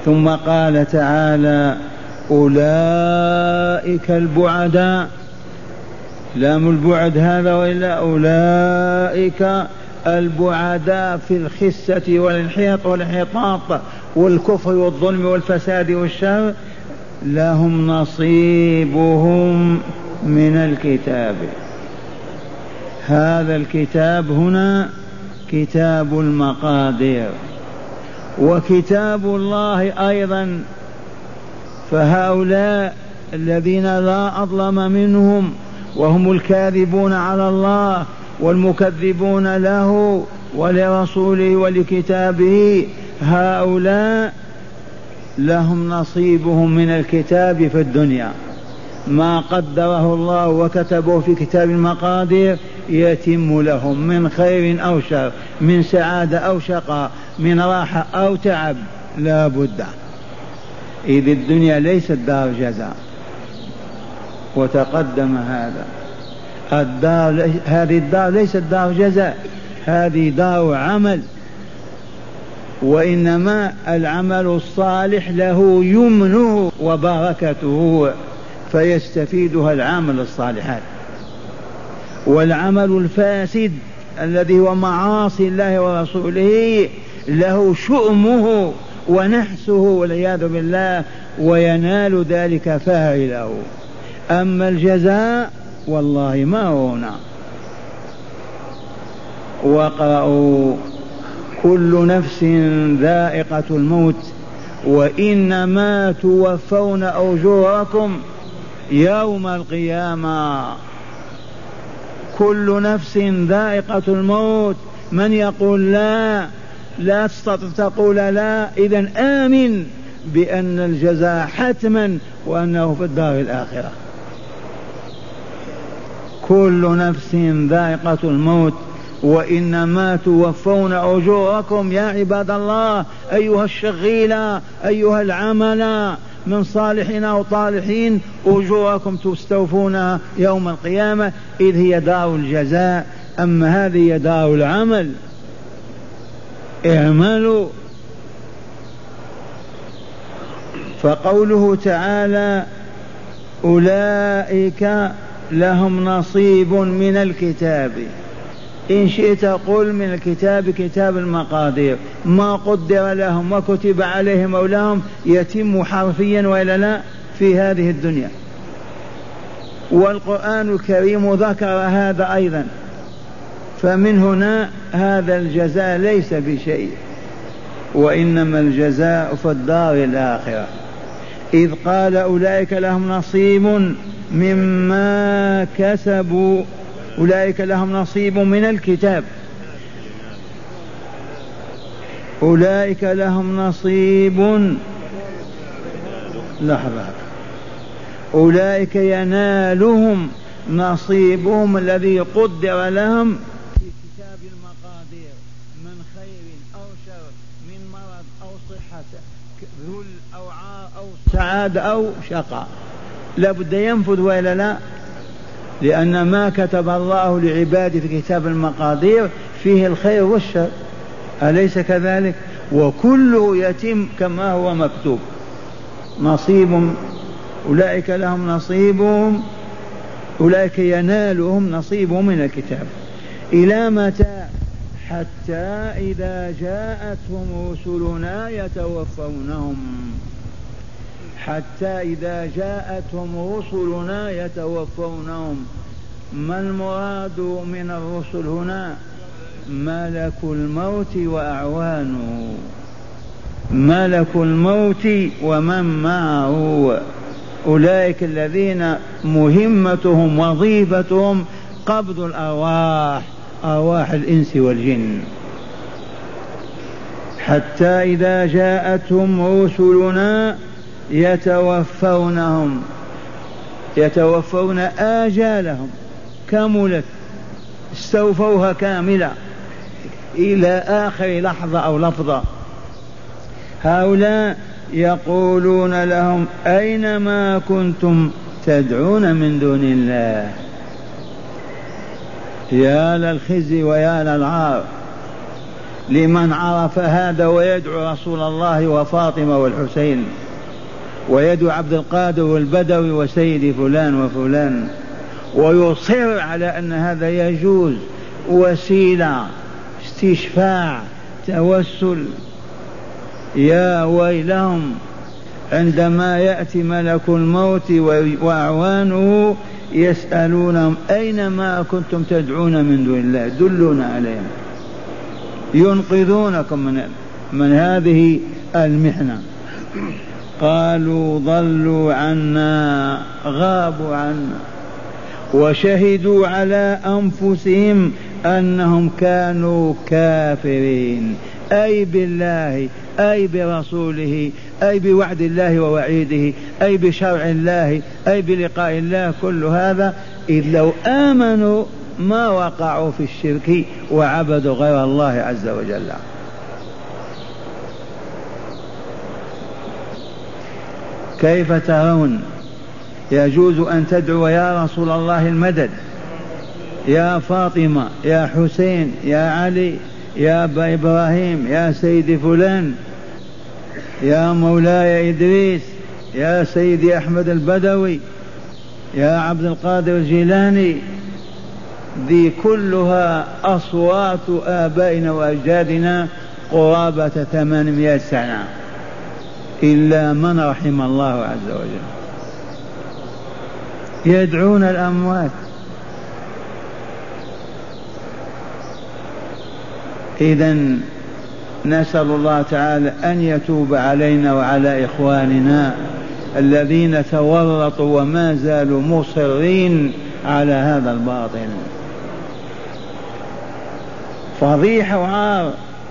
ثم قال تعالى أولئك البعداء، لام البعد هذا وإلا أولئك البعداء في الخسة والانحطاط والكفر والظلم والفساد والشر، لهم نصيبهم من الكتاب. هذا الكتاب هنا كتاب المقادير، وكتاب الله أيضا. فهؤلاء الذين لا أظلم منهم وهم الكاذبون على الله والمكذبون له ولرسوله ولكتابه، هؤلاء لهم نصيبهم من الكتاب في الدنيا، ما قدره الله وكتبه في كتاب المقادير يتم لهم من خير أو شر، من سعادة أو شقاء، من راحة أو تعب، لا بد. إذ الدنيا ليست دار جزاء، وتقدم هذا. هذه الدار ليست دار جزاء، هذه دار عمل، وإنما العمل الصالح له يمنه وبركته فيستفيدها العمل الصالحات، والعمل الفاسد الذي هو معاصي الله ورسوله له شؤمه ونحسه والعياذ بالله، وينال ذلك فاعله. أما الجزاء والله ما هنا. واقرأوا كل نفس ذائقة الموت وإنما توفون أجوركم يوم القيامة. كل نفس ذائقة الموت. من يقول لا تستطيع تقول لا، إذن آمن بأن الجزاء حتما وأنه في الدار الآخرة. كل نفس ذائقة الموت وإنما توفون أجوركم. يا عباد الله، أيها الشغيلة، أيها العمل من صالحين أو طالحين، أجوركم تستوفونها يوم القيامة، إذ هي دار الجزاء. أما هذه هي دار العمل. اعملوا. فقوله تعالى أولئك لهم نصيب من الكتاب، إن شئت قل من الكتاب كتاب المقادير، ما قدر لهم وكتب عليهم أو لهم يتم حرفيا وإلا لا في هذه الدنيا. والقرآن الكريم ذكر هذا أيضا. فمن هنا هذا الجزاء ليس بشيء، وإنما الجزاء في الدار الآخرة. إذ قال أولئك لهم نصيب مما كسبوا، أولئك لهم نصيب من الكتاب، أولئك لهم نصيب، لحظة، أولئك ينالهم نصيبهم الذي قدر لهم في كتاب المقادير من خير أو شر، من مرض أو صحة، ذل أو عار أو سعادة أو شقاء، لابد ينفذ وإلا لا؟ لأن ما كتب الله لعباده في كتاب المقادير فيه الخير والشر، أليس كذلك؟ وكله يتم كما هو مكتوب. نصيب، أولئك لهم نصيبهم، أولئك ينالهم نصيبهم من الكتاب. إلى متى؟ حتى إذا جاءتهم رسلنا يتوفونهم. حتى إذا جاءتهم رسلنا يتوفونهم. ما المراد من الرسل هنا؟ ملك الموت وأعوانه، ملك الموت ومن معه، أولئك الذين مهمتهم وظيفتهم قبض الأرواح، أرواح الإنس والجن. حتى إذا جاءتهم رسلنا يتوفونهم، يتوفون آجالهم، كملت، استوفوها كاملة إلى آخر لحظة أو لفظة. هؤلاء يقولون لهم أين ما كنتم تدعون من دون الله. يا للخزي ويا للعار. لمن عرف هذا ويدعو رسول الله وفاطمة والحسين، ويدعو عبد القادر والبدوي وسيدي فلان وفلان، ويصر على أن هذا يجوز، وسيلة استشفاع توسل. يا ويلهم عندما يأتي ملك الموت وأعوانه يسألونهم أين ما كنتم تدعون من دون الله، دلونا عليهم ينقذونكم من هذه المحنة. قالوا ضلوا عنا، غابوا عنا، وشهدوا على أنفسهم أنهم كانوا كافرين، أي بالله، أي برسوله، أي بوعد الله ووعيده، أي بشرع الله، أي بلقاء الله. كل هذا إذ لو آمنوا ما وقعوا في الشرك وعبدوا غير الله عز وجل. كيف ترون؟ يجوز أن تدعو يا رسول الله المدد، يا فاطمة، يا حسين، يا علي، يا أبا إبراهيم، يا سيدي فلان، يا مولاي إدريس، يا سيدي أحمد البدوي، يا عبد القادر الجيلاني. ذي كلها أصوات آبائنا وأجدادنا قرابة 800 سنة، إلا من رحم الله عز وجل. يدعون الأموات. إذن نسأل الله تعالى أن يتوب علينا وعلى إخواننا الذين تورطوا وما زالوا مصرين على هذا الباطل. فضيحة وعار.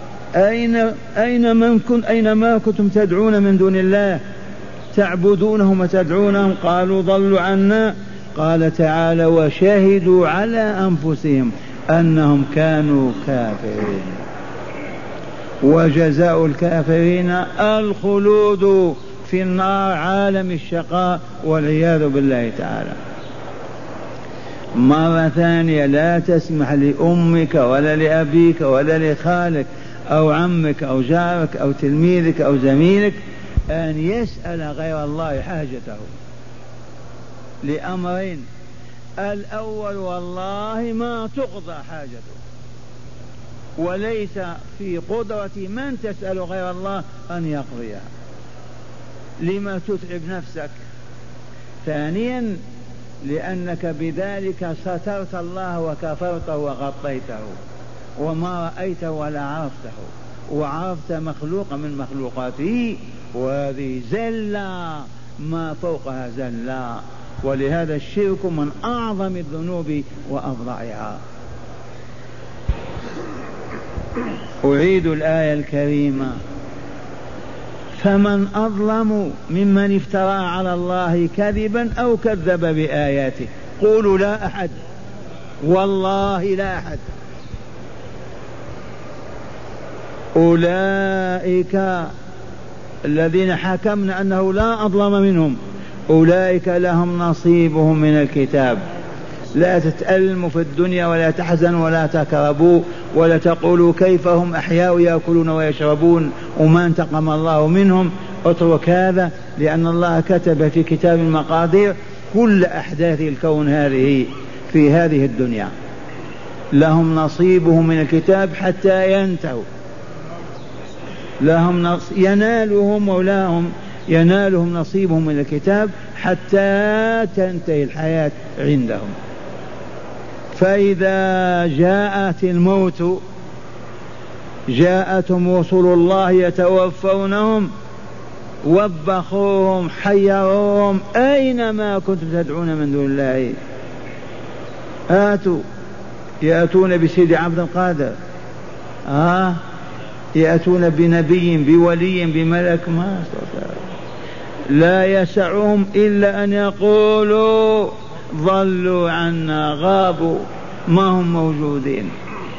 أين ما كنتم تدعون من دون الله تعبدونهم وتدعونهم؟ قالوا ضلوا عنا. قال تعالى وشهدوا على أنفسهم أنهم كانوا كافرين. وجزاء الكافرين الخلود في النار، عالم الشقاء والعياذ بالله تعالى. مرة ثانية لا تسمح لأمك ولا لأبيك ولا لخالك أو عمك أو جارك أو تلميذك أو زميلك أن يسأل غير الله حاجته لأمرين: الأول والله ما تقضى حاجته، وليس في قدرة من تسأل غير الله أن يقضيها، لما تتعب نفسك. ثانيا لأنك بذلك سترت الله وكفرته وغطيته وما رأيته ولا عرفته، وعرفت مخلوقا من مخلوقاته، وهذه زلة ما فوقها زلة. ولهذا الشرك من أعظم الذنوب وأفظعها. أعيد الآية الكريمة: فمن أظلم ممن افترى على الله كذبا أو كذب بآياته. قولوا لا أحد، والله لا أحد. أولئك الذين حكمنا أنه لا أظلم منهم، أولئك لهم نصيبهم من الكتاب. لا تتألموا في الدنيا ولا تحزنوا ولا تكربوا ولا تقولوا كيف هم أحياء يأكلون ويشربون وما انتقم الله منهم. اترك هذا، لأن الله كتب في كتاب المقادير كل أحداث الكون هذه في هذه الدنيا. لهم نصيبهم من الكتاب حتى ينتهوا، لهم ينالهم مولاهم، ينالهم نصيبهم من الكتاب حتى تنتهي الحياة عندهم. فإذا جاءت الموت جاءتهم رسل الله يتوفونهم، وبخوهم، حيروهم: أينما كنتم تدعون من دون الله آتوا. يأتون بسيد عبد القادر، يأتون بنبي بولي بملك، ما لا يسعهم إلا أن يقولوا ضلوا عنا، غابوا، ما هم موجودين.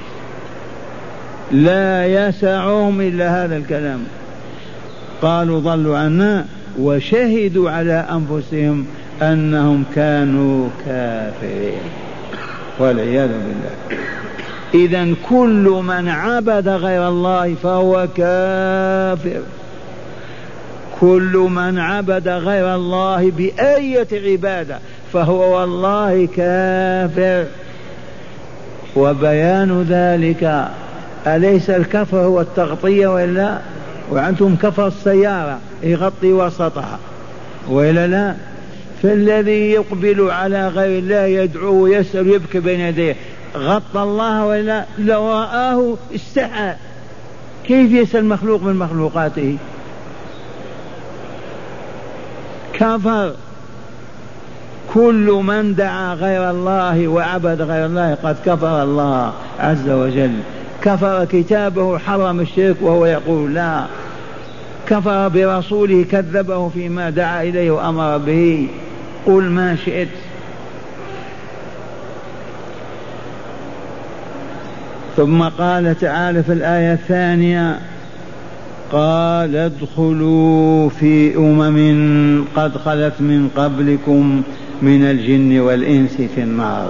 لا يسعهم إلا هذا الكلام. قالوا ضلوا عنا وشهدوا على أنفسهم أنهم كانوا كافرين والعياذ بالله. إذن كل من عبد غير الله فهو كافر. كل من عبد غير الله بأية عبادة فهو والله كافر. وبيان ذلك أليس الكفر هو التغطية وإلا؟ وأنتم كفر السيارة يغطي وسطها وإلا لا؟ فالذي يقبل على غير الله يدعو ويسأل ويبكي بين يديه غطى الله وإلا؟ لو رآه استحى. كيف يسأل مخلوق من مخلوقاته؟ كفر. كل من دعا غير الله وعبد غير الله قد كفر الله عز وجل. كفر كتابه حرم الشرك وهو يقول لا. كفر برسوله كذبه فيما دعا إليه وأمر به. قل ما شئت. ثم قال تعالى في الآية الثانية قال ادخلوا في قد خلت من قبلكم من الجن والإنس في النار.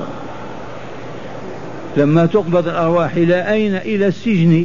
لما تقبض الأرواح إلى أين؟ إلى السجن.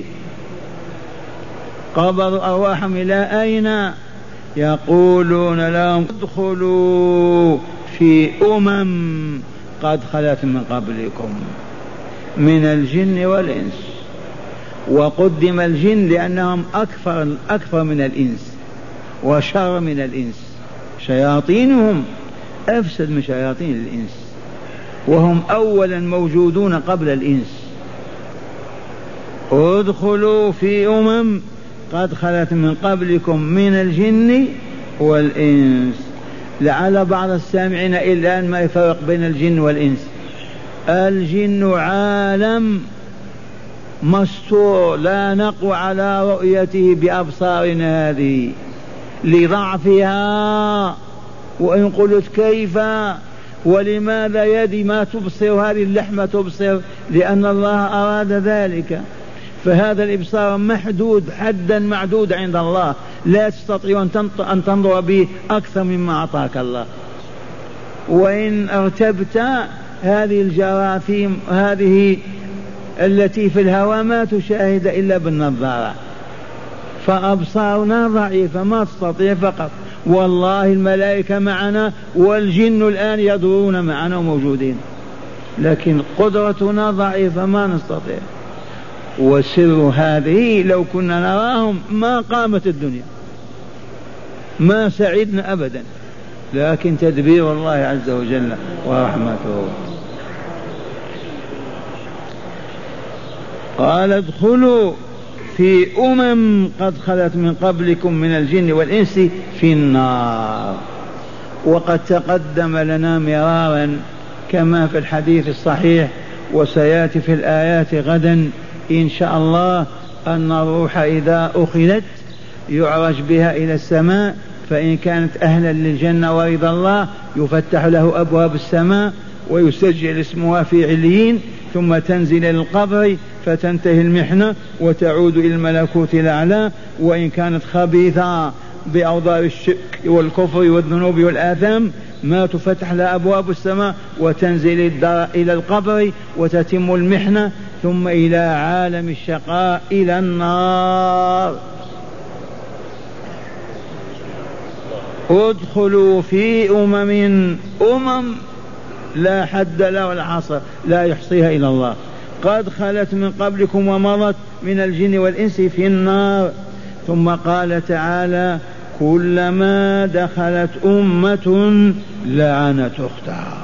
قبضوا أرواحهم إلى أين؟ يقولون لهم ادخلوا في قد خلت من قبلكم من الجن والإنس. وقدم الجن لأنهم أكثر من الإنس وشر من الإنس. شياطينهم أفسد من شياطين الإنس وهم أولا موجودون قبل الإنس. ادخلوا في قد خلت من قبلكم من الجن والإنس. لعل بعض السامعين الآن ما يفرق بين الجن والإنس. الجن عالم مستور لا نقوى على رؤيته بأبصارنا هذه لضعفها. وإن قلت كيف ولماذا يدي ما تبصر هذه اللحمة تبصر؟ لأن الله أراد ذلك. فهذا الإبصار محدود حدا معدود عند الله، لا تستطيع أن تنظر به أكثر مما أعطاك الله. وإن ارتبت هذه الجراثيم هذه التي في الهواء ما تشاهد إلا بالنظارة. فأبصارنا ضعيفة ما تستطيع فقط. والله الملائكة معنا والجن الآن يدورون معنا وموجودين، لكن قدرتنا ضعيفة ما نستطيع. وسر هذه لو كنا نراهم ما قامت الدنيا، ما سعدنا أبدا، لكن تدبير الله عز وجل ورحمته. قال ادخلوا في قد خلت من قبلكم من الجن والإنس في النار. وقد تقدم لنا مرارا كما في الحديث الصحيح وسيأتي في الآيات غدا إن شاء الله أن الروح إذا أخذت يعرج بها إلى السماء، فإن كانت أهلا للجنة ورضا الله يفتح له أبواب السماء ويسجل اسمها في عليين، ثم تنزل إلى القبر فتنتهي المحنة وتعود إلى الملكوت الأعلى. وإن كانت خبيثة بأوضار الشرك والكفر والذنوب والآثام ما تفتح لها أبواب السماء وتنزل إلى القبر وتتم المحنة، ثم إلى عالم الشقاء إلى النار. ادخلوا في لا حد له ولا حصر لا يحصيها إلا الله. قد خلت من قبلكم ومضت من الجن والإنس في النار. ثم قال تعالى كلما دخلت أمة لعنت أختها.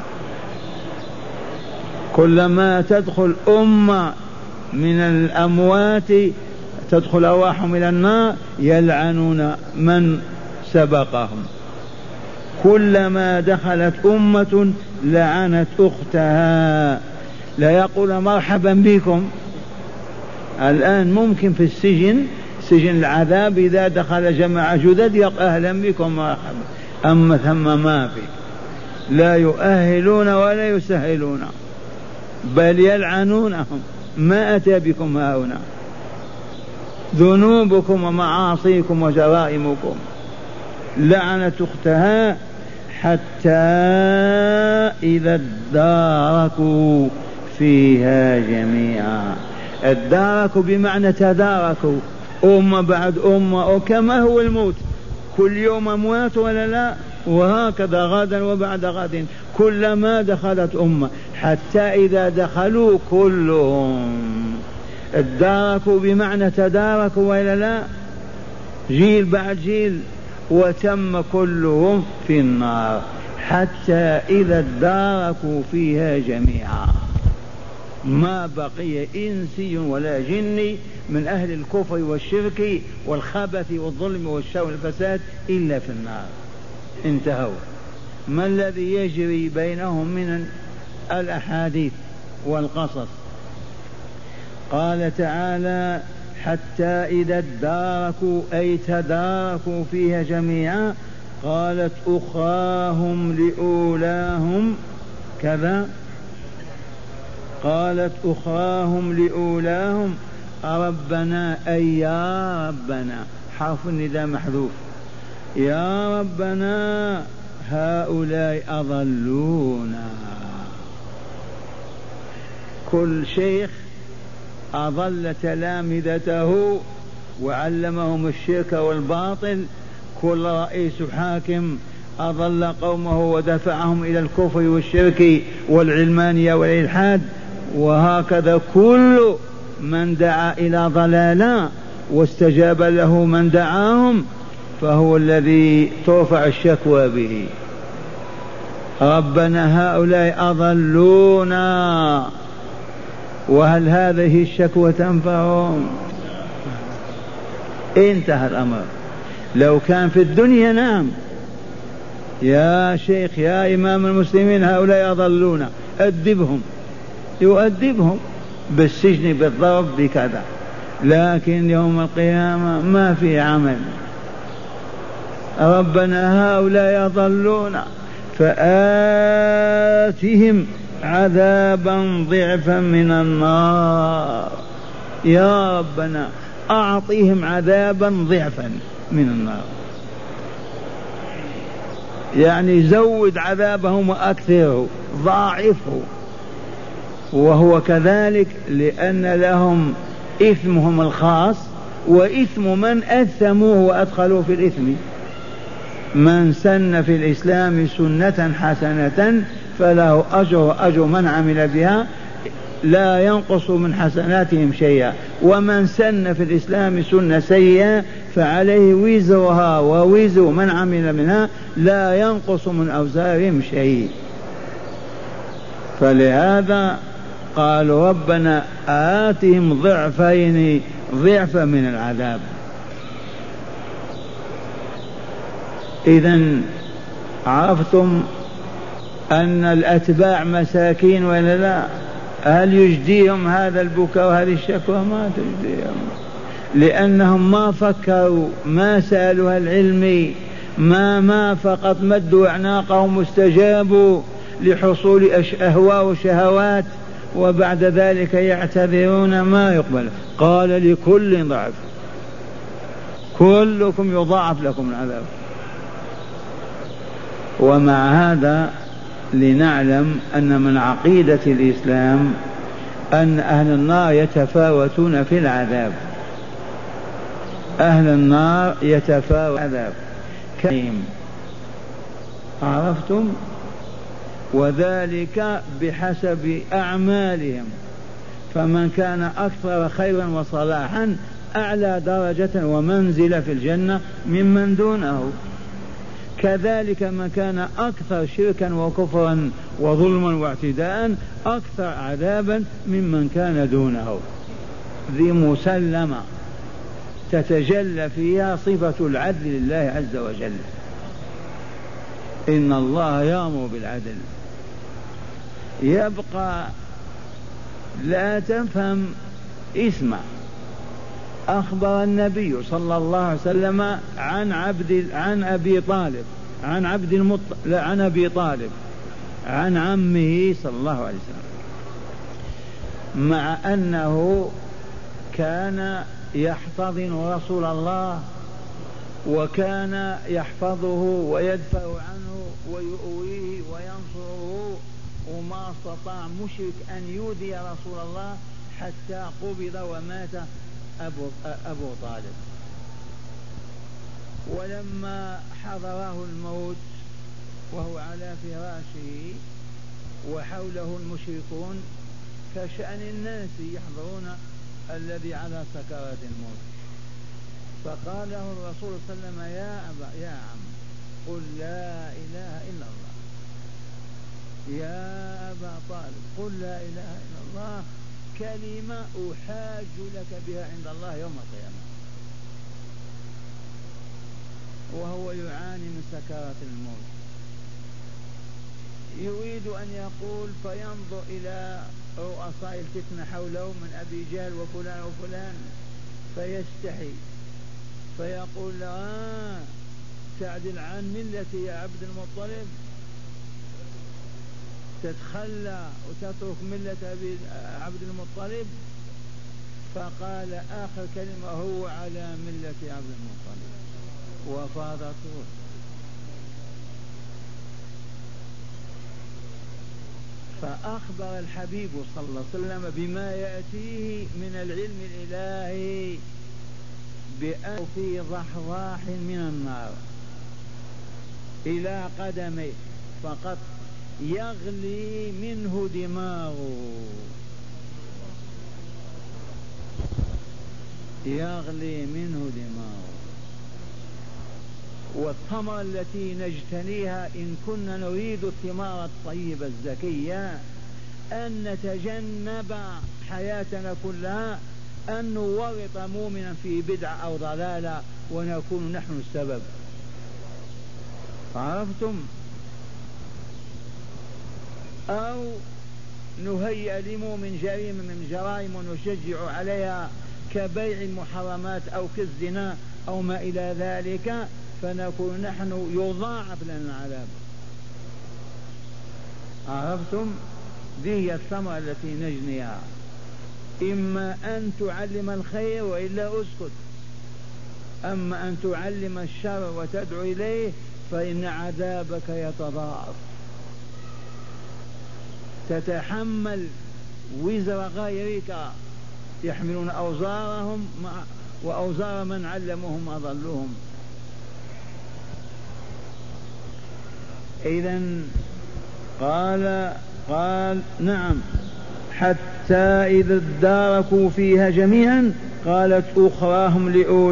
كلما تدخل أمة من الأموات تدخل أرواحهم إلى النار يلعنون من سبقهم. كلما دخلت أمة لعنت أختها. لا يقول مرحبا بكم. الآن ممكن في سجن العذاب إذا دخل جماعة جدد أهلا بكم مرحبا، أما ثم ما في، لا يؤهلون ولا يسهلون بل يلعنونهم. ما أتى بكم هؤلاء ذنوبكم ومعاصيكم وجرائمكم. لعنت أختها حتى إذا اداركوا فيها جميعا. اداركوا بمعنى تداركوا، أمة بعد أمة، وكما هو الموت كل يوم أموات ولا لا، وهكذا غدا وبعد غد كلما دخلت أمة حتى إذا دخلوا كلهم. اداركوا بمعنى تداركوا ولا لا، جيل بعد جيل، وتم كلهم في النار حتى إذا اداركوا فيها جميعا ما بقي إنسي ولا جني من أهل الكفر والشرك والخبث والظلم والشر والفساد إلا في النار، انتهوا. ما الذي يجري بينهم من الأحاديث والقصص؟ قال تعالى: حتى إذا اداركوا أي تداركوا فيها جميعا، قالت أخراهم لأولاهم كذا، قالت أخراهم لأولاهم ربنا، أي يا ربنا، حرف النداء محذوف، يا ربنا هؤلاء أضلونا. كل شيخ أضل تلامذته وعلمهم الشرك والباطل، كل رئيس حاكم أضل قومه ودفعهم إلى الكفر والشرك والعلمانية والإلحاد، وهكذا كل من دعا إلى ضلالة واستجاب له من دعاهم فهو الذي ترفع الشكوى به. ربنا هؤلاء أضلونا، وهل هذه الشكوى تنفعهم؟ انتهى الأمر. لو كان في الدنيا نعم، يا شيخ يا إمام المسلمين هؤلاء أضلونا، أدبهم، يؤدبهم بالسجن بالضرب بكذا، لكن يوم القيامة ما في عمل. ربنا هؤلاء يضلون فآتهم عذابا ضعفا من النار، يا ربنا أعطيهم عذابا ضعفا من النار، يعني زود عذابهم وأكثره، ضاعفه. وهو كذلك لأن لهم إثمهم الخاص وإثم من أثموه وأدخلوا في الإثم. من سن في الإسلام سنة حسنة فله أجر من عمل بها لا ينقص من حسناتهم شيئا، ومن سن في الإسلام سنة سيئة فعليه وزرها ووزر من عمل منها لا ينقص من أوزارهم شيء. فلهذا قالوا ربنا آتهم ضعفين، ضعفا من العذاب. إذن عرفتم أن الأتباع مساكين ولا لا؟ هل يجديهم هذا البكاء وهذه الشكوى؟ ما تجديهم، لأنهم ما فكروا، ما سألوا العلم، ما فقط مدوا أعناقهم واستجابوا لحصول أهواء وشهوات، وبعد ذلك يعتذرون ما يقبل. قال لكل ضعف، كلكم يضاعف لكم العذاب. ومع هذا لنعلم أن من عقيدة الإسلام أن أهل النار يتفاوتون في العذاب، أهل النار يتفاوت العذاب كريم، عرفتم؟ وذلك بحسب أعمالهم، فمن كان أكثر خيرا وصلاحا أعلى درجة ومنزلة في الجنة ممن دونه، كذلك من كان أكثر شركا وكفرا وظلما واعتداء أكثر عذابا ممن كان دونه. ذي مسلمة تتجلى فيها صفة العدل لله عز وجل، إن الله يأمر بالعدل. يبقى لا تفهم، اسمع. أخبر النبي صلى الله عليه وسلم عن أبي طالب، عن أبي طالب عن عمه صلى الله عليه وسلم، مع أنه كان يحتضن رسول الله وكان يحفظه ويدفع عنه ويؤويه وينصره وما استطاع مشرك أن يؤذي رسول الله حتى قبض ومات أبو طالب. ولما حضره الموت وهو على فراشه وحوله المشركون كشأن الناس يحضرون الذي على سكرات الموت، فقال له الرسول صلى الله عليه وسلم: يا عم قل لا إله إلا الله، يا أبا طالب قل لا إله إلا الله، كلمة أحاج لك بها عند الله يوم القيامة. وهو يعاني من سكرات الموت، يريد أن يقول، فينظر إلى رؤساء الفتنة حوله من أبي جهل وفلان وفلان فيستحي، فيقول: تعدل عن ملتي يا عبد المطلب، تتخلى وتترك ملة عبد المطلب؟ فقال آخر كلمة: هو على ملة عبد المطلب، وفاضت روح. فأخبر الحبيب صلى الله عليه وسلم بما يأتيه من العلم الإلهي بأنه في ضحضاح من النار إلى قدمه فقط يغلي منه دماغه، يغلي منه دماغه. والثمرة التي نجتنيها إن كنا نريد الثمار الطيبة الزكية أن نتجنب حياتنا كلها أن نورط مؤمنا في بدعة أو ضلالة ونكون نحن السبب. عرفتم؟ أو نهيئ لمؤمن جريمة من جرائم ونشجع عليها كبيع المحرمات أو كالزنا أو ما إلى ذلك، فنكون نحن يضاعف لنا العذاب. عرفتم؟ دي هي الثمرة التي نجنيها، إما أن تعلم الخير وإلا أسكت، أما أن تعلم الشر وتدعو إليه فإن عذابك يتضاعف، تتحمل وزر غيرك يحملون أوزارهم وأوزار من علمهم أضلهم. إذن قال نعم، حتى إذا اداركوا فيها جميعا قالت أخراهم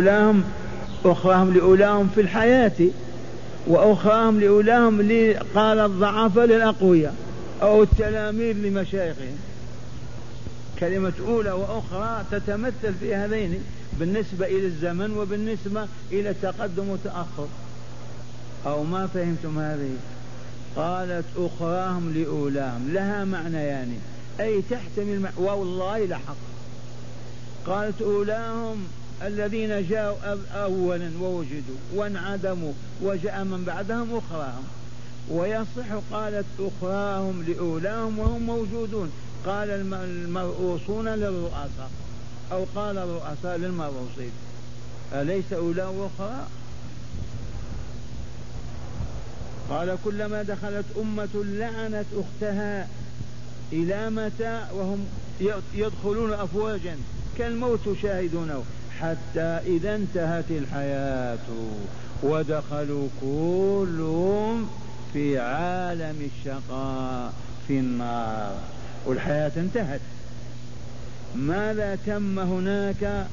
لأولاهم في الحياة وأخراهم لأولاهم قال الضعف للأقوياء أو التلاميذ لمشايخهم. كلمة أولى وأخرى تتمثل في هذين بالنسبة إلى الزمن وبالنسبة إلى التقدم والتأخر، أو ما فهمتم هذه؟ قالت أخراهم لأولاهم لها معنى يعني أي تحتمل والله لحق. قالت أولاهم الذين جاءوا أولا ووجدوا وانعدموا وجاء من بعدهم أخراهم، ويصح قالت أخراهم لأولاهم وهم موجودون، قال المرؤوسون للرؤساء أو قال الرؤساء للمرؤوسين، أليس أولى وأخرى؟ قال كلما دخلت أمة لعنت أختها، إلى متى وهم يدخلون أفواجا كالموت شاهدونه، حتى إذا انتهت الحياة ودخلوا كلهم في عالم الشقاء في النار والحياة انتهت. ماذا تم هناك؟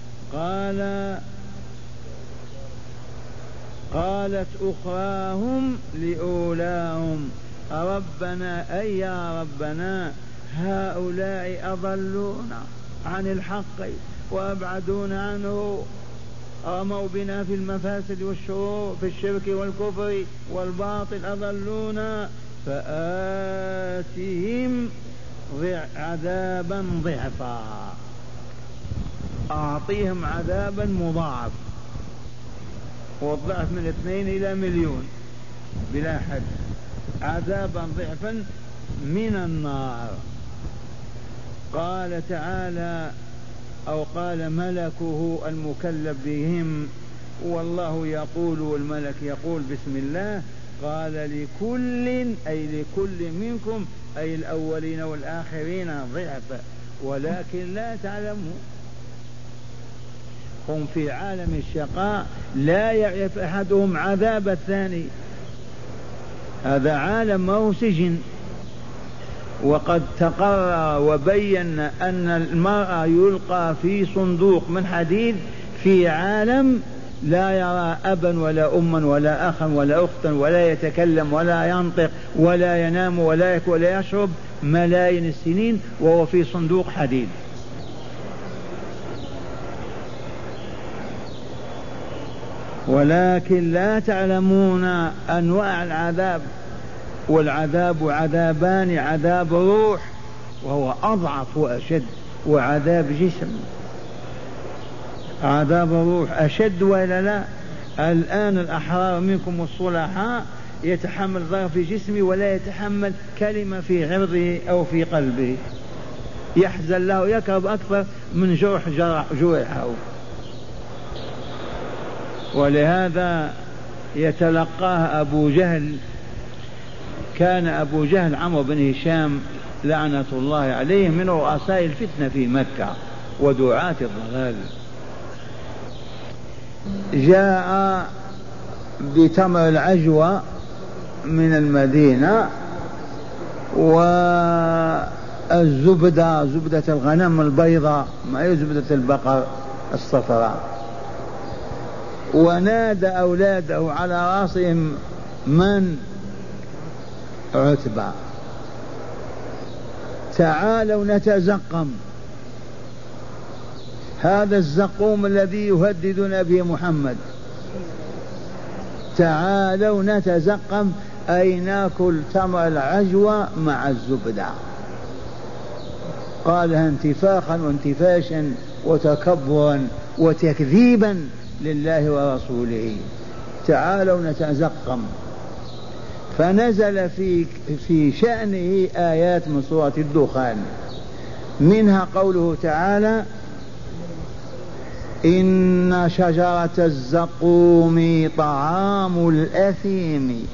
قالت أخراهم لأولاهم ربنا أي يا ربنا هؤلاء أضلونا عن الحق وأبعدونا عنه، رموا بنا في المفاسد والشرور في الشرك والكفر والباطل، أضلونا، فآتهم عذابا ضعفا، أعطيهم عذابا مضاعف، والضعف من 2 إلى مليون بلا حد، عذابا ضعفا من النار. قال تعالى أو قال ملكه المكلف بهم، والله يقول والملك يقول بسم الله قال لكل أي لكل منكم أي الأولين والآخرين ضعف ولكن لا تعلمون. هم في عالم الشقاء لا يعرف أحدهم عذاب الثاني، هذا عالم ما هو سجن. وقد تقرر وبين أن المرأة يلقى في صندوق من حديد في عالم لا يرى أبا ولا أما ولا أخا ولا أختا ولا يتكلم ولا ينطق ولا ينام ولا يأكل ولا يشرب ملايين السنين وهو في صندوق حديد. ولكن لا تعلمون أنواع العذاب، والعذاب عذابان: عذاب روح وهو أضعف وأشد، وعذاب جسم. عذاب الروح أشد ولا لا؟ الآن الأحرار منكم الصلحاء يتحمل ضرر في جسمه ولا يتحمل كلمة في عرضه أو في قلبه، يحزن له يكرب أكثر من جرحه. ولهذا يتلقاه أبو جهل. كان أبو جهل عمرو بن هشام لعنة الله عليه من رؤساء الفتنة في مكة ودعاة الضلال. جاء بتمر العجوة من المدينة والزبدة، زبدة الغنم البيضاء، ما هي زبدة البقر الصفراء، ونادى أولاده على رأسهم من؟ عتبة: تعالوا نتزقم، هذا الزقوم الذي يهددنا به محمد، تعالوا نتزقم أي ناكل تمر العجوة مع الزبدة. قالها انتفاخا وانتفاشا وتكبرا وتكذيبا لله ورسوله. تعالوا نتزقم. فنزل في شأنه آيات من سورة الدخان، منها قوله تعالى: إن شجرة الزقوم طعام الأثيم.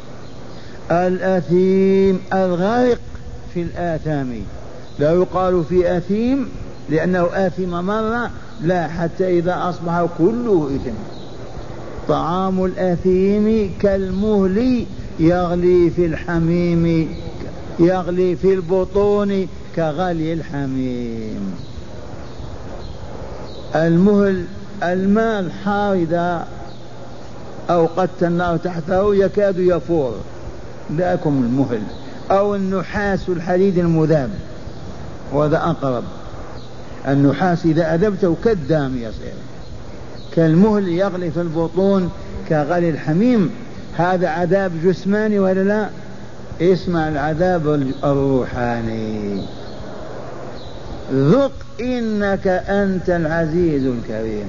الأثيم الغارق في الآثام، لا يقال في أثيم لأنه آثم مرة، لا، حتى إذا أصبح كله إثم. طعام الأثيم كالمهل يغلي في الحميم، يغلي في البطون كغلي الحميم. المهل الماء الحار إذا أوقدت النار تحته يكاد يفور، ذاكم المهل، أو النحاس الحديد المذاب، وهذا أقرب. النحاس إذا أذبته كالدام يصير. كالمهل يغلي في البطون كغلي الحميم. هذا عذاب جسماني ولا لا؟ اسمع العذاب الروحاني: ذق إنك أنت العزيز الكريم.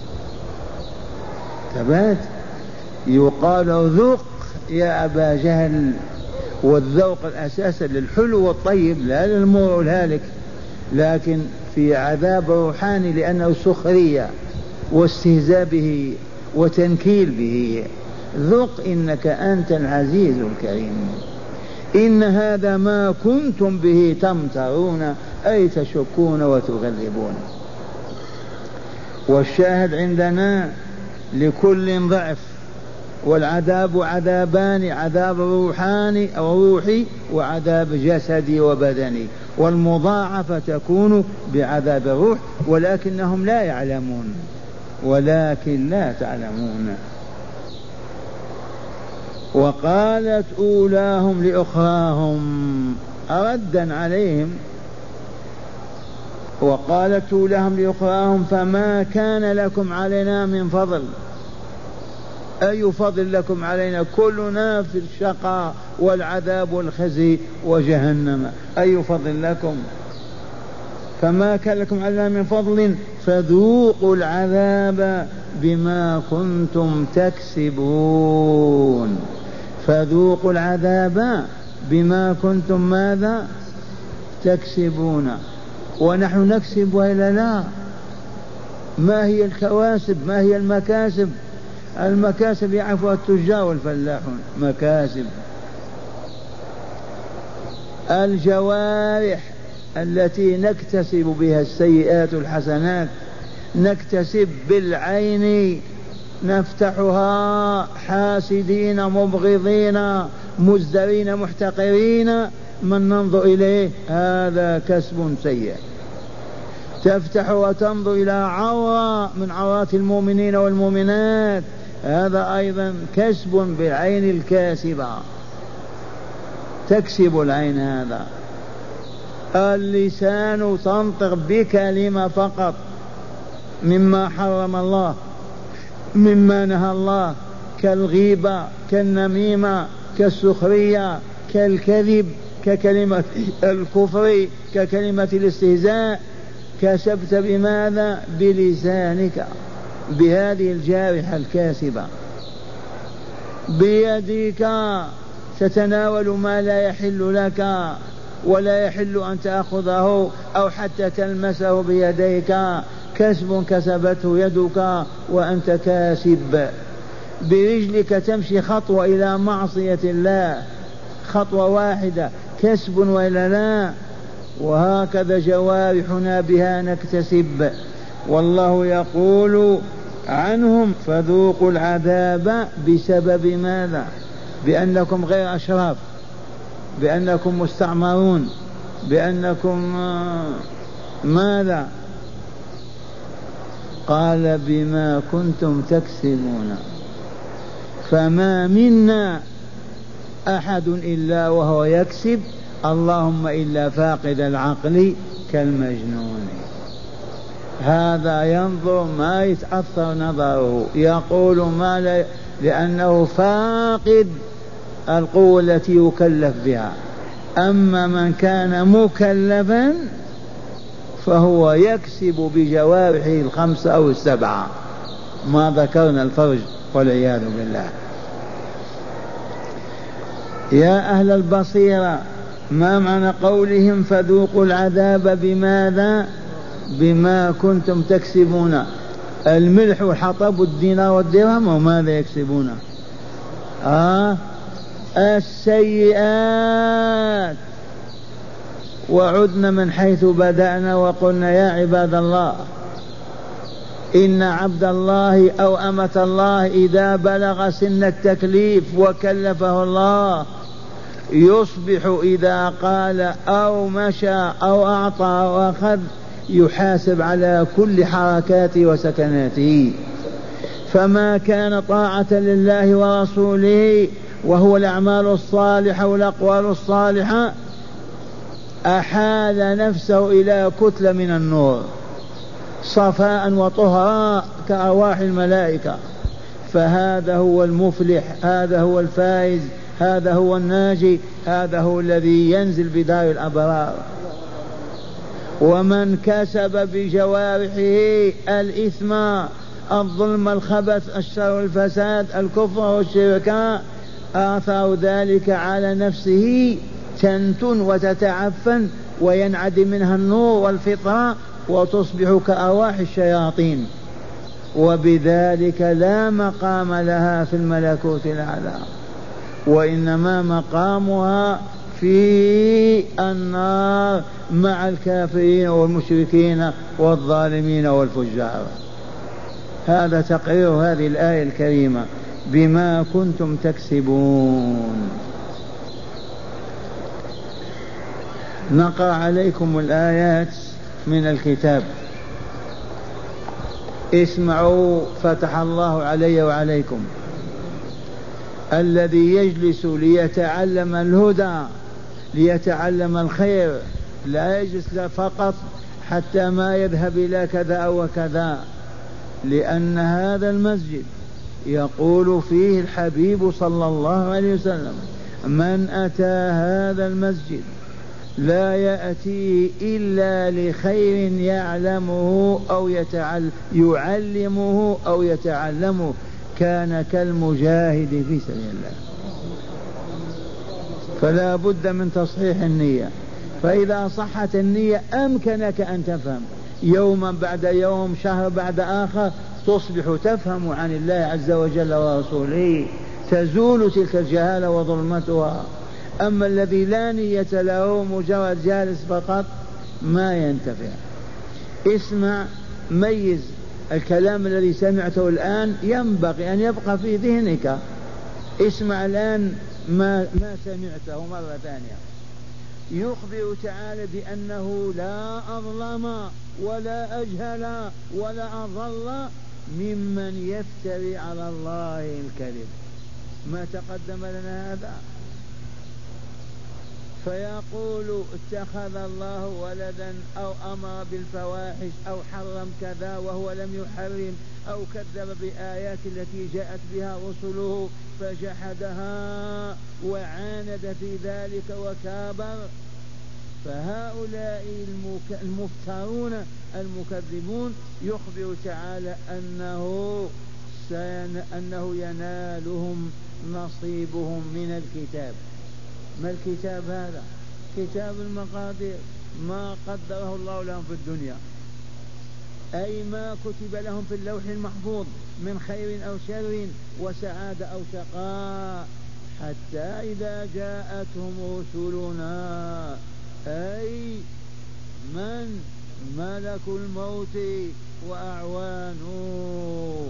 ثبات يقال ذق يا أبا جهل، والذوق الأساس للحلو والطيب لا للمر والهالك، لكن في عذاب روحاني لأنه سخرية واستهزاء به وتنكيل به. ذق إنك أنت العزيز الكريم. إن هذا ما كنتم به تمترون أي تشكون وتغلبون. والشاهد عندنا لكل ضعف، والعذاب عذابان: عذاب روحاني أو روحي وعذاب جسدي وبدني، والمضاعفة تكون بعذاب الروح، ولكنهم لا يعلمون، ولكن لا تعلمون. وقالت أولاهم لأخراهم ردا عليهم، وقالت أولاهم لأخراهم: فما كان لكم علينا من فضل. أي فضل لكم علينا؟ كلنا في الشقاء والعذاب والخزي وجهنم، أي فضل لكم؟ فما كان لكم علينا من فضل فذوقوا العذاب بما كنتم تكسبون. فذوقوا العذاب بما كنتم ماذا؟ تكسبون. ونحن نكسب وإلا لا؟ ما هي الكواسب؟ ما هي المكاسب؟ المكاسب يعرفها التجار والفلاحون، مكاسب. الجوارح التي نكتسب بها السيئات الحسنات، نكتسب بالعين، نفتحها حاسدين مبغضين مزدرين محتقرين، من ننظر إليه هذا كسب سيء. تفتح وتنظر إلى عورة من عورات المؤمنين والمؤمنات، هذا أيضا كسب بالعين الكاسبة، تكسب العين. هذا اللسان تنطق بكلمة فقط مما حرم الله مما نهى الله، كالغيبة كالنميمة كالسخرية كالكذب ككلمة الكفر ككلمة الاستهزاء. كسبت بماذا؟ بلسانك، بهذه الجارحة الكاسبة. بيديك تتناول ما لا يحل لك ولا يحل أن تأخذه أو حتى تلمسه بيديك، كسب كسبته يدك وأنت كاسب. برجلك تمشي خطوة إلى معصية الله، خطوة واحدة، كسب وإلا لا؟ وهكذا جوارحنا بها نكتسب. والله يقول عنهم فذوقوا العذاب بسبب ماذا؟ بأنكم غير أشراف، بأنكم مستعمرون، بأنكم ماذا؟ قال بما كنتم تكسبون. فما منا أحد إلا وهو يكسب، اللهم إلا فاقد العقل كالمجنون. هذا ينظر ما يتأثر نظره، يقول ما لا، لأنه فاقد القوة التي يكلف بها. أما من كان مكلفا فهو يكسب بجوارحه الخمسة أو السبعة، ما ذكرنا الفرج والعياذ بالله. يا أهل البصيرة، ما معنى قولهم فذوقوا العذاب بماذا؟ بما كنتم تكسبون. الملح والحطب والدينار والدرهم، وماذا يكسبون؟ السيئات. وعدنا من حيث بدأنا وقلنا يا عباد الله، إن عبد الله أو أمة الله إذا بلغ سن التكليف وكلفه الله يصبح إذا قال أو مشى أو أعطى أو أخذ يحاسب على كل حركاته وسكناته. فما كان طاعة لله ورسوله وهو الأعمال الصالحة والأقوال الصالحة أحال نفسه إلى كتلة من النور صفاء وطهراء كأرواح الملائكة. فهذا هو المفلح، هذا هو الفائز، هذا هو الناجي، هذا هو الذي ينزل بدار الأبرار. ومن كسب بجوارحه الإثم الظلم الخبث الشر الفساد الكفر والشرك آثار ذلك على نفسه تنتن وتتعفن وينعدم منها النور والفطرة وتصبح كأرواح الشياطين، وبذلك لا مقام لها في الملكوت الأعلى، وإنما مقامها في النار مع الكافرين والمشركين والظالمين والفجار. هذا تقرير هذه الآية الكريمة بما كنتم تكسبون. نقرأ عليكم الآيات من الكتاب. اسمعوا فتح الله علي وعليكم. الذي يجلس ليتعلم الهدى ليتعلم الخير لا يجلس فقط حتى ما يذهب إلى كذا أو كذا، لأن هذا المسجد يقول فيه الحبيب صلى الله عليه وسلم من أتى هذا المسجد لا يأتي إلا لخير يعلمه أو يعلمه أو يتعلمه كان كالمجاهد في سبيل الله. فلا بد من تصحيح النية، فإذا صحت النية أمكنك أن تفهم يوما بعد يوم شهر بعد آخر تصبح تفهم عن الله عز وجل ورسوله، تزول تلك الجهالة وظلمتها. أما الذي لا نية له مجرد جالس فقط ما ينتفع. اسمع، ميز الكلام الذي سمعته الآن ينبغي أن يبقى في ذهنك. اسمع الآن ما سمعته مرة ثانية. يخبر تعالى بأنه لا أظلم ولا أجهل ولا أضل ممن يفتري على الله الكذب. ما تقدم لنا هذا؟ فيقول اتخذ الله ولدا أو أمر بالفواحش أو حرم كذا وهو لم يحرم، أو كذب بآيات التي جاءت بها رسله فجحدها وعاند في ذلك وكابر. فهؤلاء المفترون المكذبون يخبر تعالى أنه ينالهم نصيبهم من الكتاب. ما الكتاب هذا؟ كتاب المقادير، ما قدره الله لهم في الدنيا، أي ما كتب لهم في اللوح المحفوظ من خير أو شر وسعادة أو شقاء، حتى إذا جاءتهم رسلنا، أي من ملك الموت وأعوانه،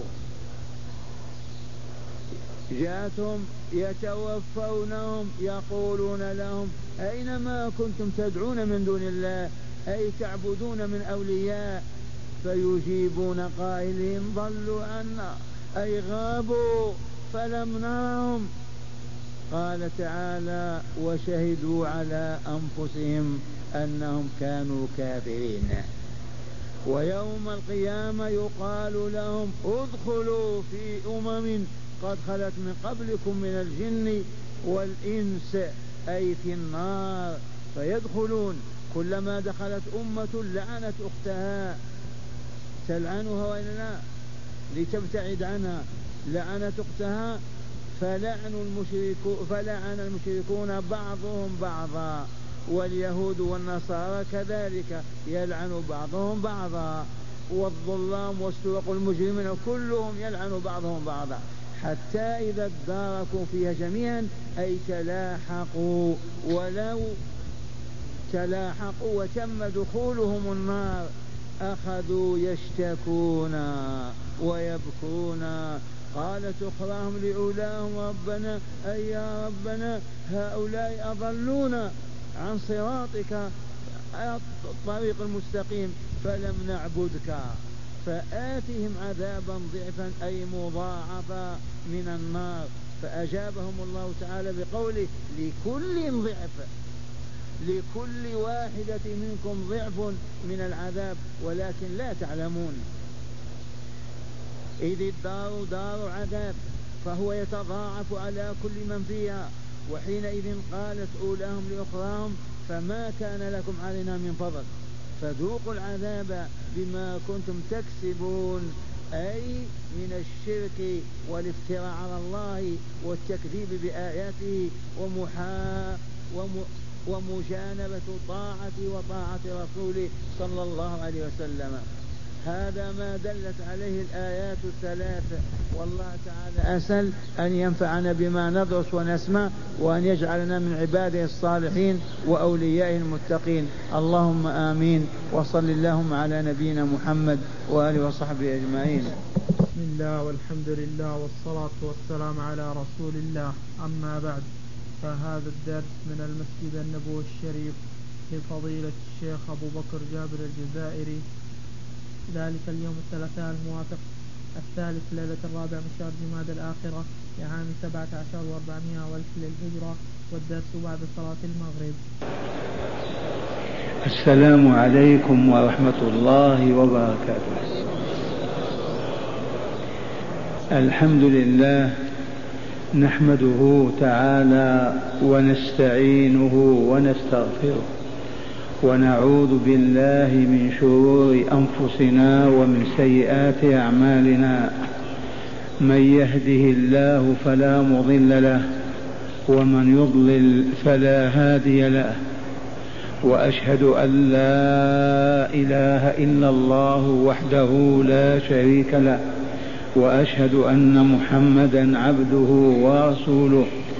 جاءتهم يتوفونهم يقولون لهم أين ما كنتم تدعون من دون الله، أي تعبدون من أولياء، فيجيبون قائلين ضلوا عنا، أي غابوا فلم نرهم. قال تعالى وشهدوا على أنفسهم أنهم كانوا كافرين. ويوم القيامة يقال لهم ادخلوا في قد خلت من قبلكم من الجن والإنس، أي في النار، فيدخلون. كلما دخلت أمة لعنت أختها، تلعنها وإلا لتبتعد عنها، لعنت أختها، فلعن المشركون بعضهم بعضا، واليهود والنصارى كذلك يلعن بعضهم بعضا، والظلام والسوق المجرمين كلهم يلعن بعضهم بعضا، حتى إذا اداركوا فيها جميعا، أي تلاحقوا، ولو تلاحقوا وتم دخولهم النار أخذوا يشتكون ويبكون. قالت أخراهم لأولاهم ربنا أي يا ربنا هؤلاء أضلونا عن صراطك الطريق المستقيم فلم نعبدك فآتهم عذابا ضعفا أي مضاعفا من النار. فأجابهم الله تعالى بقوله لكل ضعف، لكل واحدة منكم ضعف من العذاب ولكن لا تعلمون. إذ الدار دار عذاب فهو يتضاعف على كل من فيها. وحينئذ قالت أولاهم لأخراهم فما كان لكم علينا من فضل فذوقوا العذاب بما كنتم تكسبون، أي من الشرك والافتراء على الله والتكذيب بآياته ومجانبة طاعة وطاعة رسوله صلى الله عليه وسلم. هذا ما دلت عليه الآيات الثلاث. والله تعالى أسأل أن ينفعنا بما ندرس ونسمع، وأن يجعلنا من عباده الصالحين وأوليائه المتقين. اللهم آمين. وصل اللهم على نبينا محمد وآله وصحبه أجمعين. بسم الله والحمد لله والصلاة والسلام على رسول الله. أما بعد، فهذا الدرس من المسجد النبوي الشريف لفضيلة الشيخ أبو بكر جابر الجزائري، ذلك اليوم الثلاثاء الموافق 3 ليلة 4 من شهر جمادى الآخرة لعام 17 و400 والف للهجرة، والدرس بعد صلاة المغرب. السلام عليكم ورحمة الله وبركاته. الحمد لله نحمده تعالى ونستعينه ونستغفره، ونعوذ بالله من شرور أنفسنا ومن سيئات أعمالنا. من يهده الله فلا مضل له، ومن يضلل فلا هادي له، وأشهد أن لا إله إلا الله وحده لا شريك له، وأشهد أن محمدا عبده ورسوله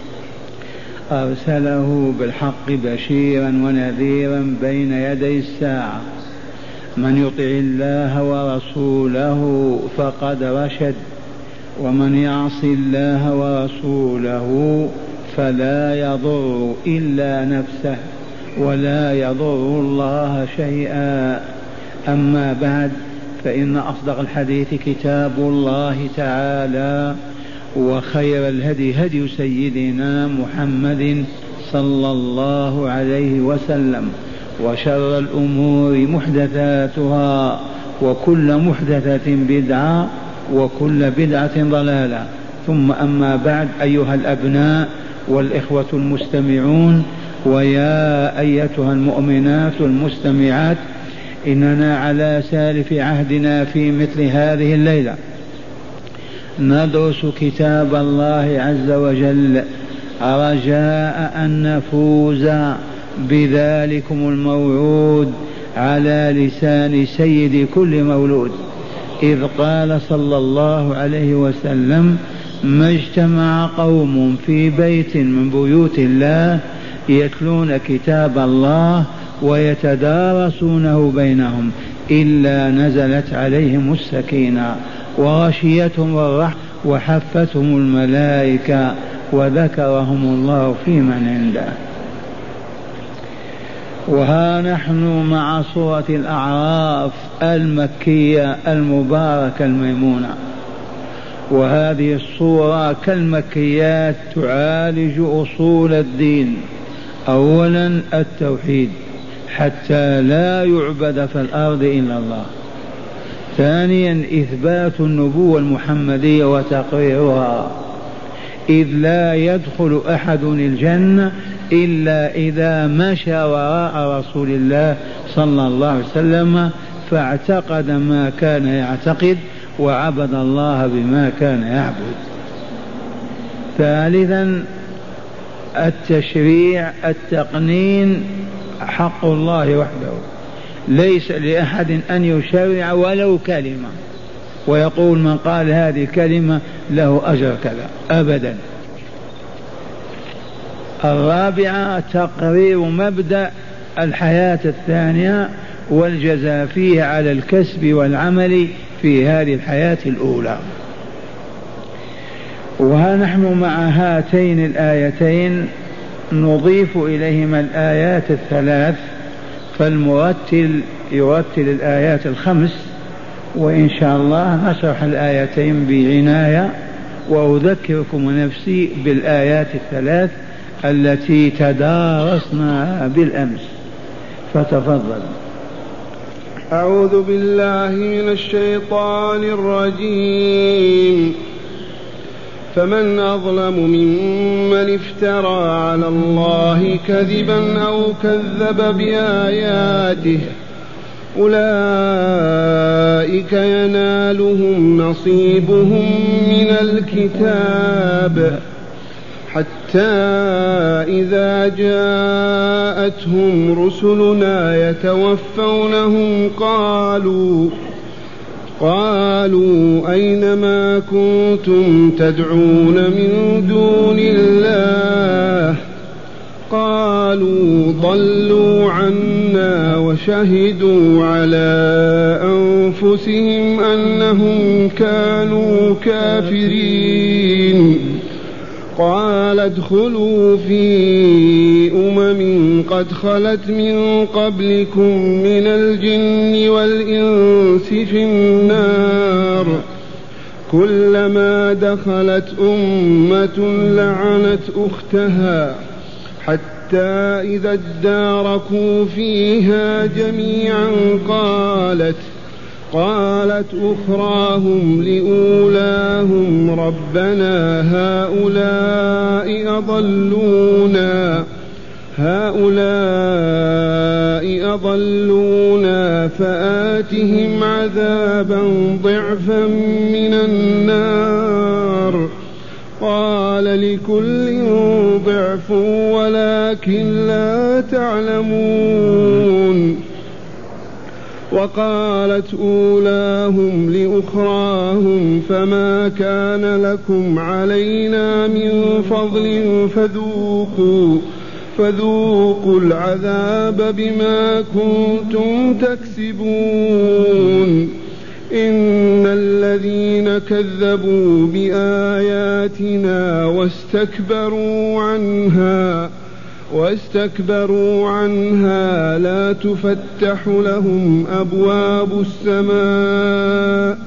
أرسله بالحق بشيرا ونذيرا بين يدي الساعة. من يطع الله ورسوله فقد رشد، ومن يعص الله ورسوله فلا يضر إلا نفسه ولا يضر الله شيئا. أما بعد، فإن أصدق الحديث كتاب الله تعالى، وخير الهدي هدي سيدنا محمد صلى الله عليه وسلم، وشر الأمور محدثاتها، وكل محدثة بدعة، وكل بدعة ضلالة. ثم أما بعد، أيها الأبناء والإخوة المستمعون، ويا أيتها المؤمنات المستمعات، إننا على سالف عهدنا في مثل هذه الليلة ندرس كتاب الله عز وجل رجاء أن نفوز بذلكم الموعود على لسان سيد كل مولود، إذ قال صلى الله عليه وسلم: ما اجتمع قوم في بيت من بيوت الله يتلون كتاب الله ويتدارسونه بينهم إلا نزلت عليهم السكينة وغشيتهم الرحمة وحفتهم الملائكة وذكرهم الله في من عنده. وها نحن مع سورة الأعراف المكية المباركة الميمونة، وهذه السورة كالمكيات تعالج أصول الدين. أولا التوحيد حتى لا يعبد في الأرض إلا الله. ثانيا إثبات النبوة المحمدية وتقريرها، إذ لا يدخل أحد الجنة إلا إذا مشى وراء رسول الله صلى الله عليه وسلم فاعتقد ما كان يعتقد وعبد الله بما كان يعبد. ثالثا التشريع التقنين حق الله وحده، ليس لأحد أن يشرع ولو كلمة ويقول من قال هذه الكلمة له أجر كذا، أبدا. الرابعة تقرير مبدأ الحياة الثانية والجزاء فيها على الكسب والعمل في هذه الحياة الأولى. وها نحن مع هاتين الآيتين نضيف إليهما الآيات الثلاث، فالمرتل يرتل الآيات الخمس، وإن شاء الله نشرح الآيتين بعناية، وأذكركم نفسي بالآيات الثلاث التي تدارسنا بالأمس. فتفضل. أعوذ بالله من الشيطان الرجيم. فمن أظلم ممن افترى على الله كذبا أو كذب بآياته، أولئك ينالهم نصيبهم من الكتاب، حتى إذا جاءتهم رسلنا يتوفونهم قالوا أين ما كنتم تدعون من دون الله؟ قالوا ضلوا عنا وشهدوا على أنفسهم أنهم كانوا كافرين. قال ادخلوا في قد خلت من قبلكم من الجن والإنس في النار، كلما دخلت أمة لعنت أختها حتى إذا اداركوا فيها جميعا قالت أخراهم لأولاهم ربنا هؤلاء أضلونا فآتهم عذابا ضعفا من النار. قال لكل ضعف ولكن لا تعلمون. وقالت أولاهم لأخراهم فما كان لكم علينا من فضل فذوقوا العذاب بما كنتم تكسبون إن الذين كذبوا بآياتنا واستكبروا عنها لا تفتح لهم أبواب السماء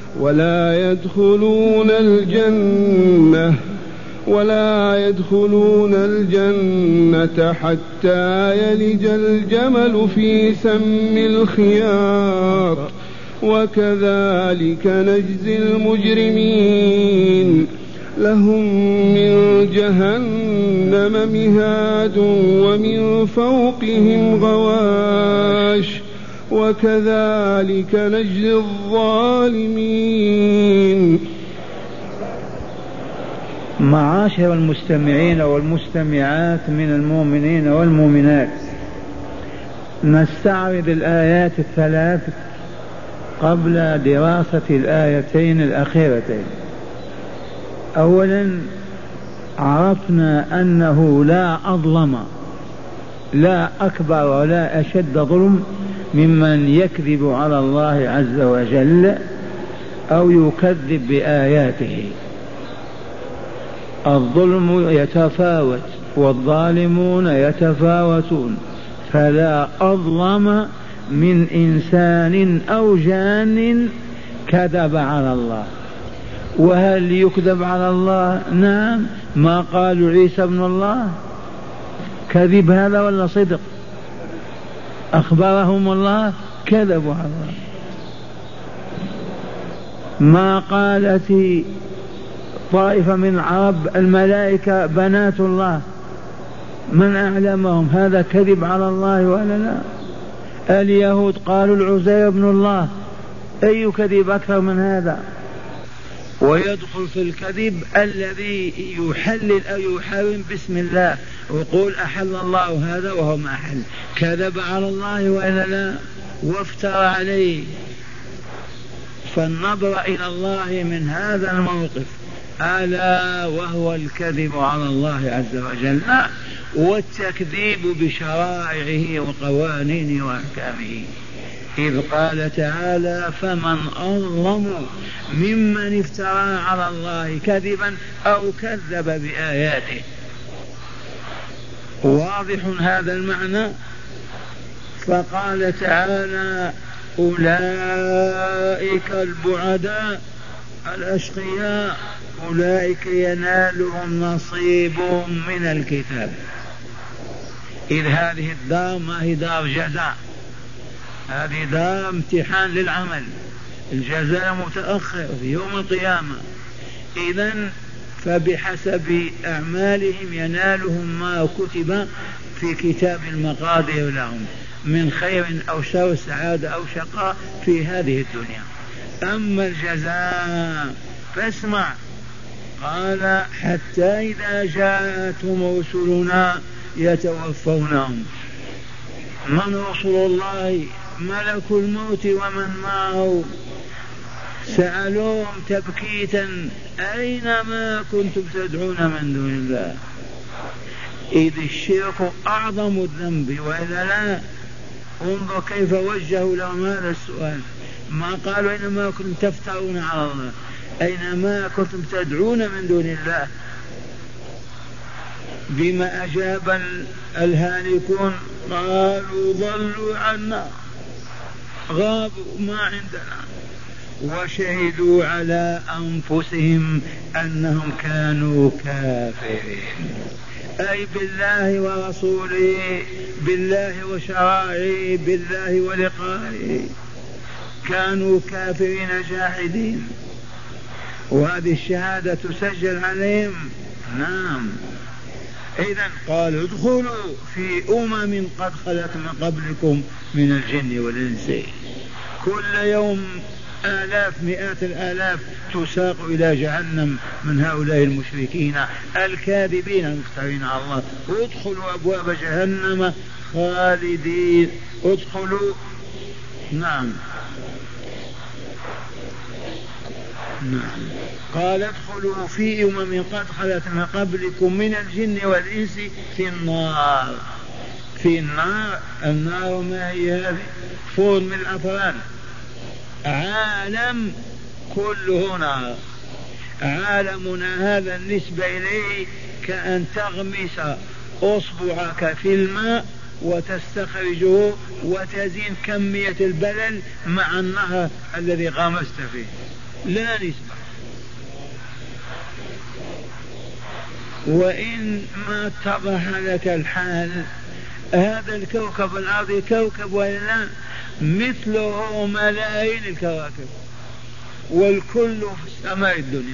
ولا يدخلون الجنة حتى يلج الجمل في سم الخياط وكذلك نجزي المجرمين لهم من جهنم مهاد ومن فوقهم غواش وكذلك نجزي الظالمين. معاشر المستمعين والمستمعات من المؤمنين والمؤمنات، نستعرض الآيات الثلاث قبل دراسة الآيتين الأخيرتين. أولا عرفنا أنه لا أظلم، لا أكبر ولا أشد ظلم ممن يكذب على الله عز وجل أو يكذب بآياته. الظلم يتفاوت والظالمون يتفاوتون، فلا أظلم من إنسان أو جان كذب على الله. وهل يكذب على الله؟ نعم، ما قالوا عيسى ابن الله كذب هذا ولا صدق؟ أخبرهم الله كذبوا على الله. ما قالت طائفة من العرب الملائكة بنات الله، من أعلمهم؟ هذا كذب على الله ولا لا؟ اليهود قالوا العزير ابن الله، أي كذب أكثر من هذا؟ ويدخل في الكذب الذي يحلل أو يحرم بسم الله، ويقول أحل الله هذا وهو ما أحل، كذب على الله وإلا لا؟ وافترى عليه. فالنظر إلى الله من هذا الموقف ألا وهو الكذب على الله عز وجل والتكذيب بشرائعه وقوانينه وأحكامه، إذ قال تعالى فمن أظلم ممن افترى على الله كذبا أو كذب بآياته. واضح هذا المعنى. فقال تعالى أولئك البعداء الأشقياء أولئك ينالهم نصيبهم من الكتاب. إذ هذه الدار ما هي دار جزاء، هذه دار امتحان للعمل، الجزاء متأخر في يوم القيامة. إذن فبحسب أعمالهم ينالهم ما كتب في كتاب المقادير لهم من خير أو شر، سعادة أو شقاء في هذه الدنيا. أما الجزاء فاسمع، قال حتى إذا جاءتهم رسلنا يتوفونهم. من رسل الله؟ ملك الموت ومن معه. سألوهم تبكيتا أين ما كنتم تدعون من دون الله؟ إذ الشرك أعظم الذنب وإلا لا؟ انظر كيف وجهوا لهم هذا السؤال، ما قالوا أينما كنتم تفترون على الله، أينما كنتم تدعون من دون الله. بما أجاب الهالكون؟ قالوا ضلوا عنا، غابوا ما عندنا، وشهدوا على أنفسهم أنهم كانوا كافرين، أي بالله ورسوله، بالله وشرائعه، بالله ولقائه، كانوا كافرين جاحدين. وهذه الشهادة تسجل عليهم. نعم. إذن قالوا ادخلوا في قد خلت من قبلكم من الجن والإنس. كل يوم آلاف مئات الآلاف تساق إلى جهنم من هؤلاء المشركين الكاذبين المفترين على الله. ادخلوا أبواب جهنم خالدين، ادخلوا نعم نعم. قال ادخلوا في قد خلت من قبلكم من الجن والإنس في النار. في النار. النار ما هي هذه؟ فرن من الأفران، عالم كله نار. عالمنا هذا النسبة إليه كأن تغمس أصبعك في الماء وتستخرجه وتزين كمية البلل مع النهر الذي غمست فيه، لا نسبة. وإن ما اتضح لك الحال، هذا الكوكب الأرضي كوكب ولا مثله ملايين الكواكب، والكل في السماء الدنيا.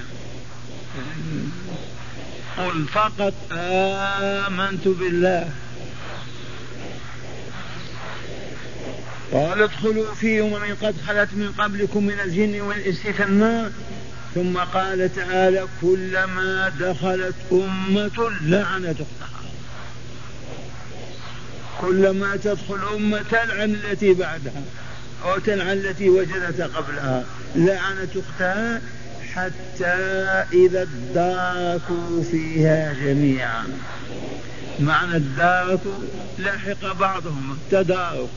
قل فقط آمنت بالله. قال ادخلوا في قد خلت من قبلكم من الجن والإنس في النار. ثم قال تعالى كلما دخلت أمة لعنت أختها. كلما تدخل أمة تلعن التي بعدها أو تلعن التي وجدت قبلها، لعنت أختها حتى إذا اداركوا فيها جميعا. معنى الداركوا لحق بعضهم التدارك.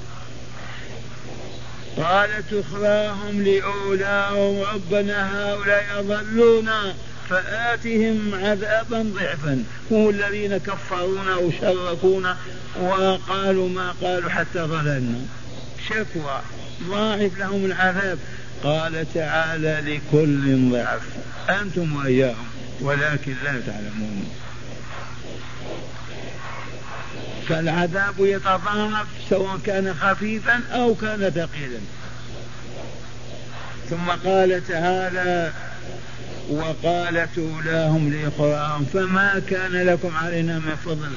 قالت أخراهم لأولاهم ربنا هؤلاء أضلونا فآتهم عذابا ضعفا. هم الذين كفرونا وشركونا وقالوا ما قالوا حتى ضللنا، شكوى ضاعف لهم العذاب. قال تعالى لكل ضعف، أنتم وإياهم ولكن لا تعلمون. فالعذاب يتضاعف سواء كان خفيفا أو كان ثقيلا. ثم قال تعالى وقالت أولاهم لإخواهم فما كان لكم علينا من فضل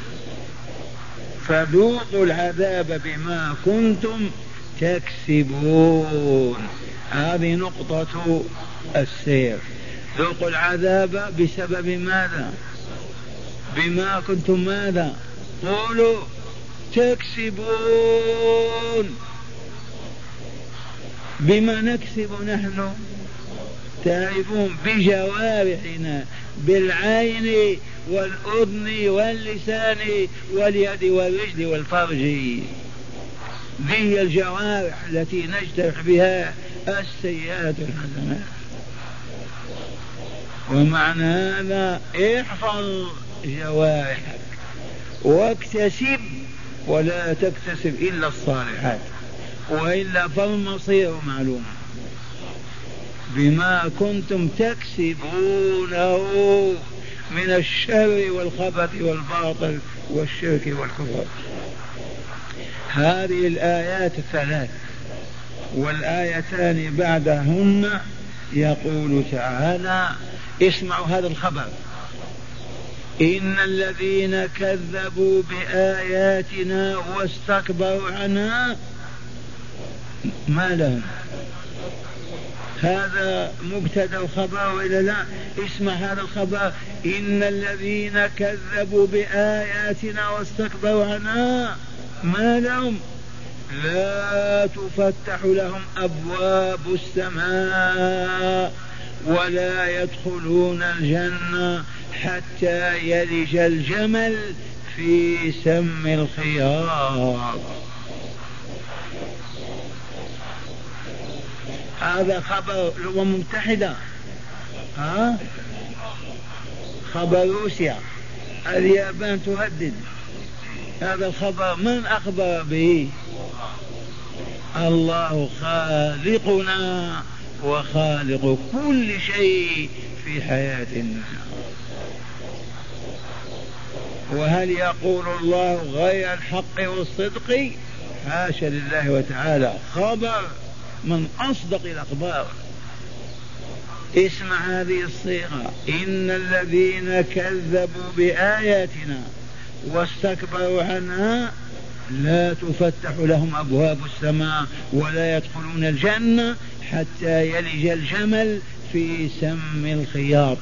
فذوقوا العذاب بما كنتم تكسبون. هذه نقطة السير. ذوقوا العذاب بسبب ماذا؟ بما كنتم ماذا؟ قولوا تكسبون. بما نكسب نحن؟ تعرفون بجوارحنا، بالعين والأذن واللسان واليد والرجل والفرج. هي الجوارح التي نجترح بها السيئات والحسنات. ومعنى هذا احفظ جوارحك واكتسب، ولا تكتسب إلا الصالحات، وإلا فالمصير معلوم. بما كنتم تكسبونه من الشر والخبث والباطل والشرك والكفر. هذه الآيات الثلاث، والآيتان بعدهن يقول تعالى اسمعوا هذا الخبر: إن الذين كذبوا بآياتنا واستكبروا عنها ما لهم. هذا مبتدأ وخبر وإلا لا؟ اسمع هذا الخبر: إن الذين كذبوا بآياتنا واستكبروا عنها ما لهم. لا تفتح لهم أبواب السماء ولا يدخلون الجنة حتى يلج الجمل في سم الخياط. هذا خبر الأمم المتحدة، خبر روسيا، اليابان تهدد. هذا الخبر من أخبر به؟ الله خالقنا وخالق كل شيء في حياتنا. وهل يقول الله غير الحق والصدق؟ حاشا لله وتعالى. خبر من أصدق الأخبار. اسمع هذه الصيغة: إن الذين كذبوا بآياتنا واستكبروا عنها لا تفتح لهم أبواب السماء ولا يدخلون الجنة حتى يلج الجمل في سم الخياط.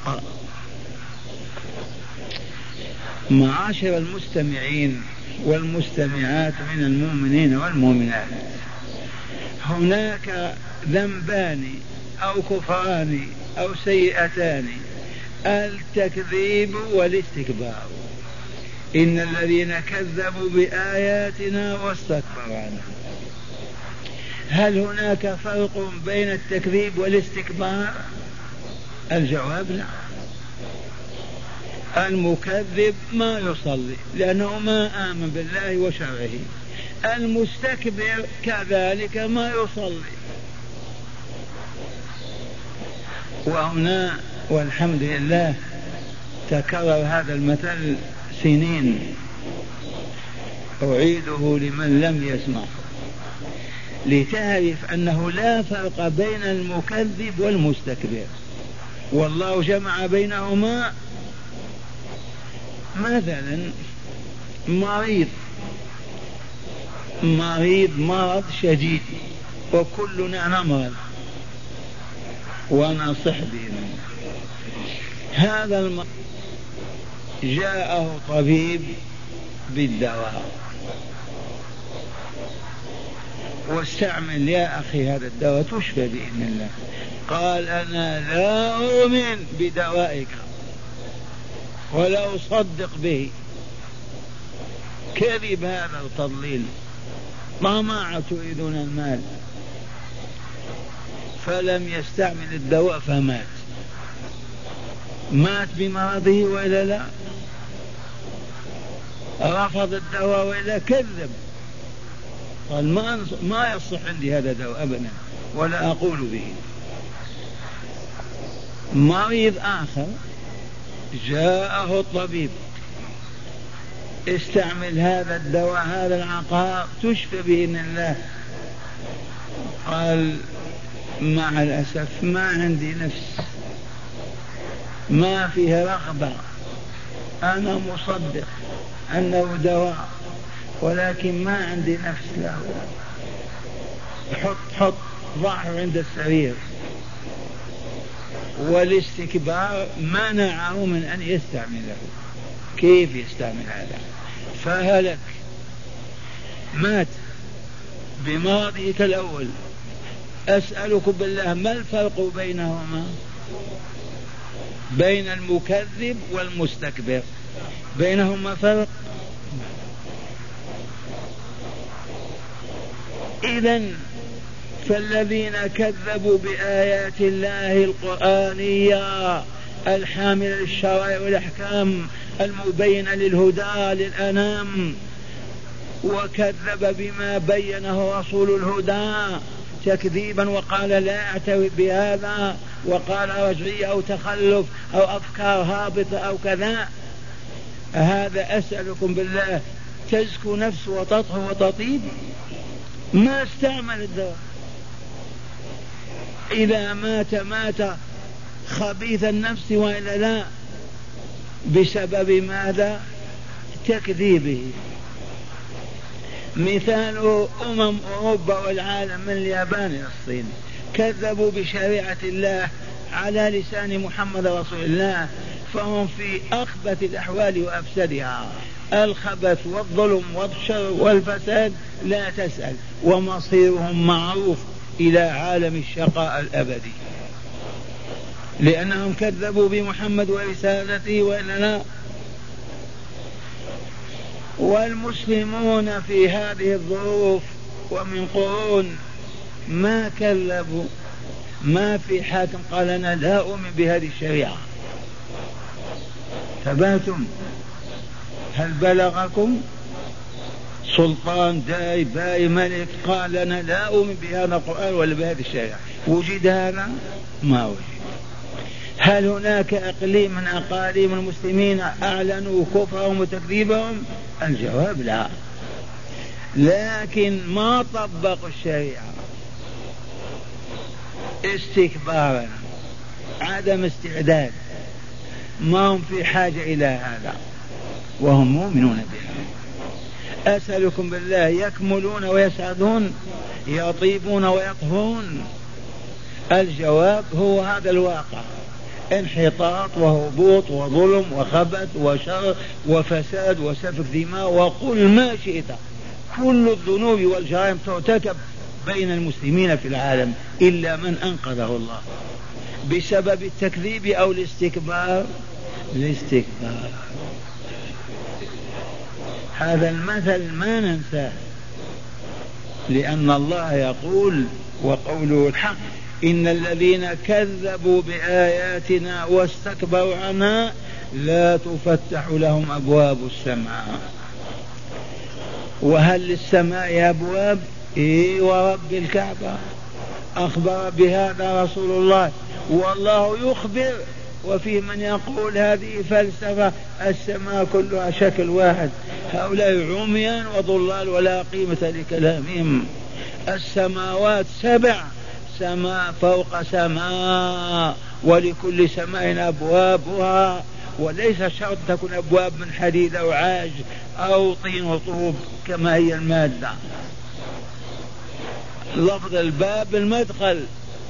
معاشر المستمعين والمستمعات من المؤمنين والمؤمنات، هناك ذنبان أو كفران أو سيئتان: التكذيب والاستكبار. إن الذين كذبوا بآياتنا واستكبروا عنها. هل هناك فرق بين التكذيب والاستكبار؟ الجواب لا. المكذب ما يصلي لأنه ما آمن بالله وشرعه، المستكبر كذلك ما يصلي. وهنا والحمد لله تكرر هذا المثل سنين، أعيده لمن لم يسمع لتعرف أنه لا فرق بين المكذب والمستكبر، والله جمع بينهما. مثلا مريض مرض شديد، وكلنا نمرض ونصح به. هذا المرض جاءه طبيب بالدواء واستعمل: يا أخي هذا الدواء تشفى بإذن الله. قال: أنا لا أؤمن بدوائك ولا أصدق به. كذب هذا التضليل، طمع تريدون المال. فلم يستعمل الدواء فمات. مات بمرضه وإلا لا؟ رفض الدواء وإلا كذب، قال ما يصح عندي هذا الدواء أبدا ولا أقول به. مريض آخر جاءه الطبيب: استعمل هذا الدواء هذا العقار تشفى بإذن الله. قال: مع الأسف ما عندي نفس، ما فيه رغبة، أنا مصدق أنه دواء ولكن ما عندي نفس له. حط ضعه عند السرير. والاستكبار منعه من أن يستعمله. كيف يستعمل هذا؟ فهلك، مات بمرضه كالأول. أسألكم بالله ما الفرق بينهما؟ بين المكذب والمستكبر بينهما فرق؟ إذن فالذين كذبوا بآيات الله القرآنية الحاملة للشرائع والأحكام المبينة للهدى للأنام، وكذب بما بينه رسول الهدى تكذيبا وقال لا أعترف بهذا، وقال رجعية أو تخلف أو أفكار هابطة أو كذا، هذا أسألكم بالله تزكو نفس وتطهر وتطيب؟ ما استعمل الدواء. إذا مات خبيث النفس وإلا لا، بسبب ماذا؟ تكذيبه. مثال أوروبا والعالم من اليابان إلى الصين كذبوا بشريعة الله على لسان محمد رسول الله، فهم في أخبث الأحوال وأفسدها. الخبث والظلم والشر والفساد لا تسأل، ومصيرهم معروف إلى عالم الشقاء الأبدي، لأنهم كذبوا بمحمد ورسالته وإلا لا. والمسلمون في هذه الظروف ومن قرون ما كذبوا. ما في حاكم قال أنا لا أؤمن بهذه الشريعة. ثباتم؟ هل بلغكم سلطان داي باي ملك قال أنا لا أؤمن بهذا القرآن ولا بهذه الشريعة؟ وجد هذا؟ ما وجد. هل هناك أقليم من أقاليم المسلمين أعلنوا كفرهم وتكذيبهم؟ الجواب لا. لكن ما طبقوا الشريعة استكبارا، عدم استعداد، ما هم في حاجة إلى هذا وهم مؤمنون بها. أسألكم بالله يكملون ويسعدون، يطيبون ويطهون؟ الجواب هو هذا الواقع: انحطاط وهبوط وظلم وخبث وشر وفساد وسفك دماء وقل ما شئت. كل الذنوب والجرائم ترتكب بين المسلمين في العالم إلا من أنقذه الله بسبب التكذيب أو الاستكبار. هذا المثل ما ننساه، لأن الله يقول وقوله الحق: إن الذين كذبوا بآياتنا واستكبروا عنها لا تفتح لهم أبواب السماء. وهل للسماء أبواب؟ ورب الكعبة أخبر بهذا رسول الله، والله يخبر. وفيه من يقول هذه فلسفة، السماء كلها شكل واحد. هؤلاء عميان وضلال ولا قيمة لكلامهم. السماوات 7، سماء فوق سماء، ولكل سماء أبوابها، وليس شرط تكون أبواب من حديد أو عاج أو طين وطوب كما هي المادة. لفظ الباب المدخل.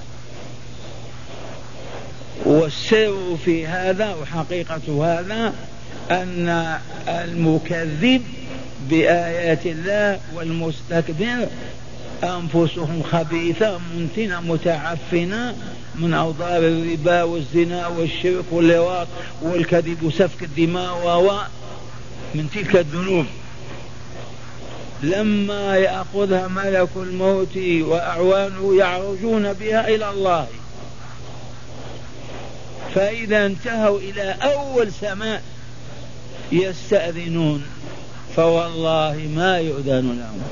والسر في هذا وحقيقة هذا أن المكذب بآيات الله والمستكبر أنفسهم خبيثة منتنة متعفنة من أوضار الربا والزنا والشرك واللواط والكذب وسفك الدماء من تلك الذنوب. لما يأخذها ملك الموت وأعوانه يعرجون بها إلى الله، فإذا انتهوا إلى أول سماء يستأذنون، فوالله ما يؤذن لهم،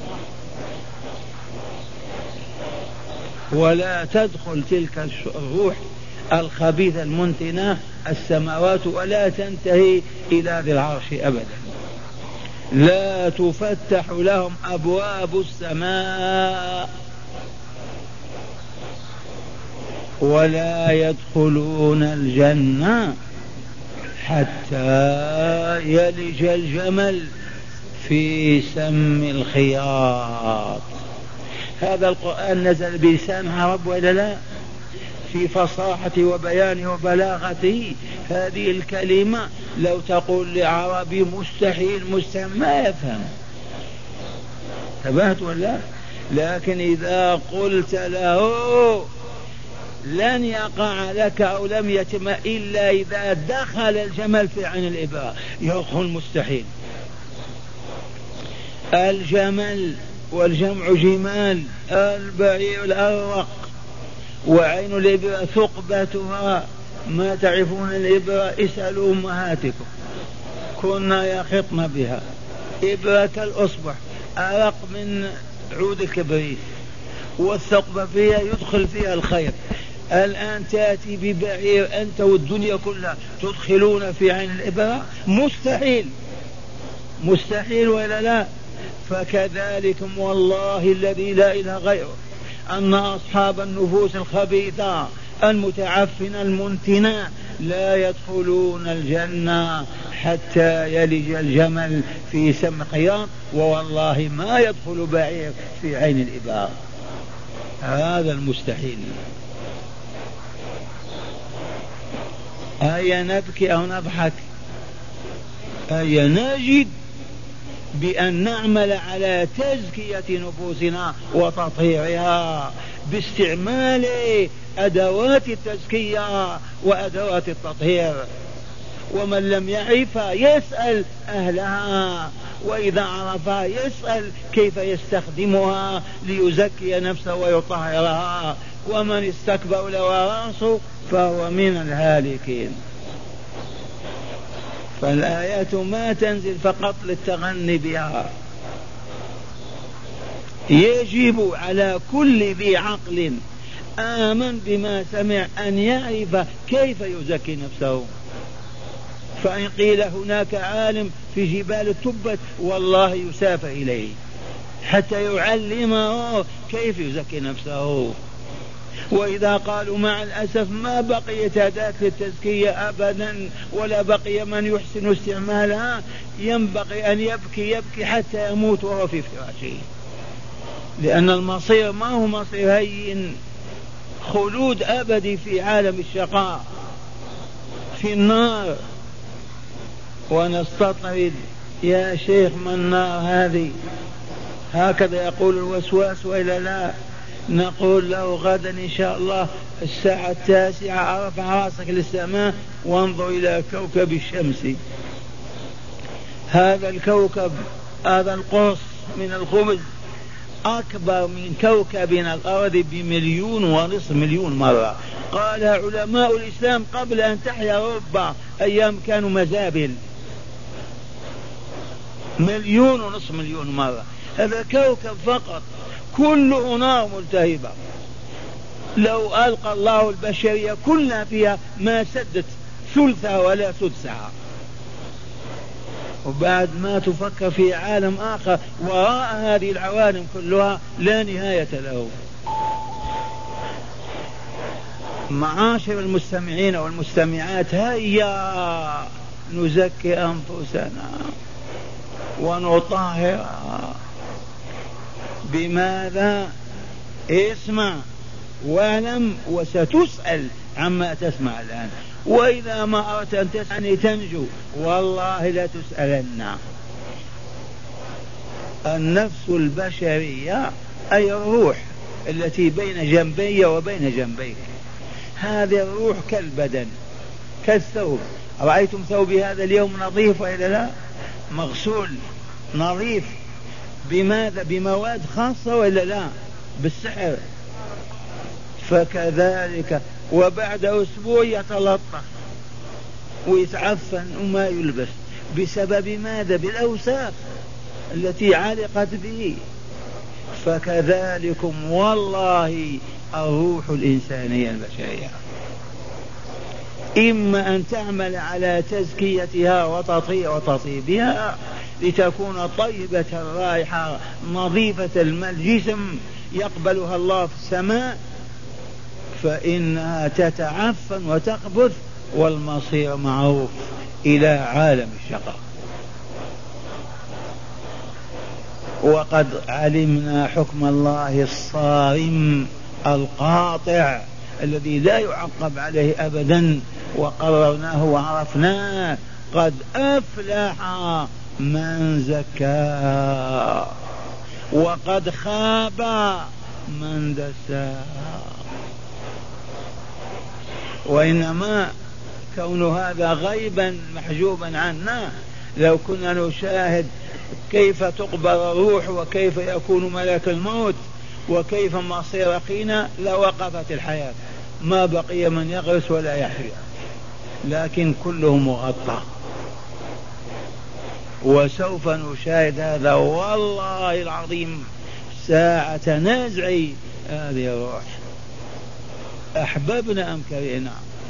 ولا تدخل تلك الروح الخبيثة المنتنة السماوات ولا تنتهي إلى ذي العرش أبدا. لا تفتح لهم أبواب السماء ولا يدخلون الجنة حتى يلج الجمل في سم الخياط. هذا القرآن نزل بلسان عرب ولا لا؟ في فصاحة وبيانه وبلاغته. هذه الكلمة لو تقول لعربي مستحيل ما يفهم. انتبهت ولا؟ لكن إذا قلت له لن يقع لك أو لم يتم إلا إذا دخل الجمل في عين الإبرة، يدخل مستحيل. الجمل والجمع جمال، البعير الأرق، وعين الإبرة ثقبتها. ما تعرفون الإبرة؟ اسألوا أمهاتكم، كنا يخطن بها. إبرة كالأصبع، أرق من عود الكبريت، والثقبة فيها يدخل فيها الخير. الآن تأتي ببعير أنت والدنيا كلها تدخلون في عين الإبرة؟ مستحيل ولا لا؟ فكذلكم والله الذي لا إله غيره أن أصحاب النفوس الخبيثة المتعفنة المنتنة لا يدخلون الجنة حتى يلج الجمل في سم الخياط، ووالله ما يدخل بعير في عين الإبرة. هذا المستحيل. أي نبكي أو نضحك؟ أي نجد بأن نعمل على تزكية نفوسنا وتطهيرها باستعمال أدوات التزكية وأدوات التطهير. ومن لم يعرفها يسأل أهلها، وإذا عرفها يسأل كيف يستخدمها ليزكي نفسه ويطهرها. ومن استكبر لوراسه فهو من الهالكين. فالآيات ما تنزل فقط للتغني بها، يجب على كل ذي عقل آمن بما سمع أن يعرف كيف يزكي نفسه. فإن قيل هناك عالم في جبال التبت والله يسافر إليه حتى يعلمه كيف يزكي نفسه. وإذا قالوا مع الأسف ما بقيت أداة للتزكية أبدا ولا بقي من يحسن استعمالها، ينبغي أن يبكي حتى يموت وهو في فراشه، لأن المصير ما هو مصير هين، خلود أبدي في عالم الشقاء في النار. ونستطرد يا شيخ ما النار هذه؟ هكذا يقول الوسواس وإلا لا؟ نقول له غدا إن شاء الله الساعة 9 ارفع راسك للسماء وانظر إلى كوكب الشمس. هذا الكوكب، هذا القرص من الخبز أكبر من كوكبنا الأرض ب1.5 مليون مرة. قال علماء الإسلام قبل أن تحيا أوروبا أيام كانوا مزابل. 1.5 مليون مرة. هذا كوكب فقط كله نار ملتهبة، لو ألقى الله البشرية كلها فيها ما سدت ثلثها ولا سدسها. وبعد ما تفكر في عالم آخر وراء هذه العوالم كلها لا نهاية له. معاشر المستمعين والمستمعات، هيا نزكي أنفسنا ونطهرها. بماذا؟ اسمع واعلم وستسأل عما تسمع الآن. وإذا ما أردت أن تسألني تنجو والله لا تسألن. النفس البشرية أي الروح التي بين جنبي وبين جنبيك، هذه الروح كالبدن كالثوب. رأيتم ثوبي هذا اليوم نظيف وإلا لا؟ مغسول نظيف. بماذا؟ بمواد خاصة وإلا لا؟ بالسحر. فكذلك وبعد أسبوع يتلطخ ويتعفن وما يلبس. بسبب ماذا؟ بالأوساخ التي علقت به. فكذلكم والله الروح الإنسانية البشرية إما أن تعمل على تزكيتها وتطيبها لتكون طيبة الرائحة نظيفة الجسم يقبلها الله في السماء، فإنها تتعفن وتخبث والمصير معروف إلى عالم الشقاء. وقد علمنا حكم الله الصارم القاطع الذي لا يعقب عليه أبدا، وقررناه وعرفناه. قد أفلح من زكاها وقد خاب من دساها. وإنما كون هذا غيبا محجوبا عنا، لو كنا نشاهد كيف تقبل الروح وكيف يكون ملك الموت وكيف مصير أخينا لوقفت الحياة، ما بقي من يغرس ولا يحيا، لكن كله مغطى. وسوف نشاهد هذا والله العظيم ساعة نزع هذه الروح، أحببنا أم كرهنا.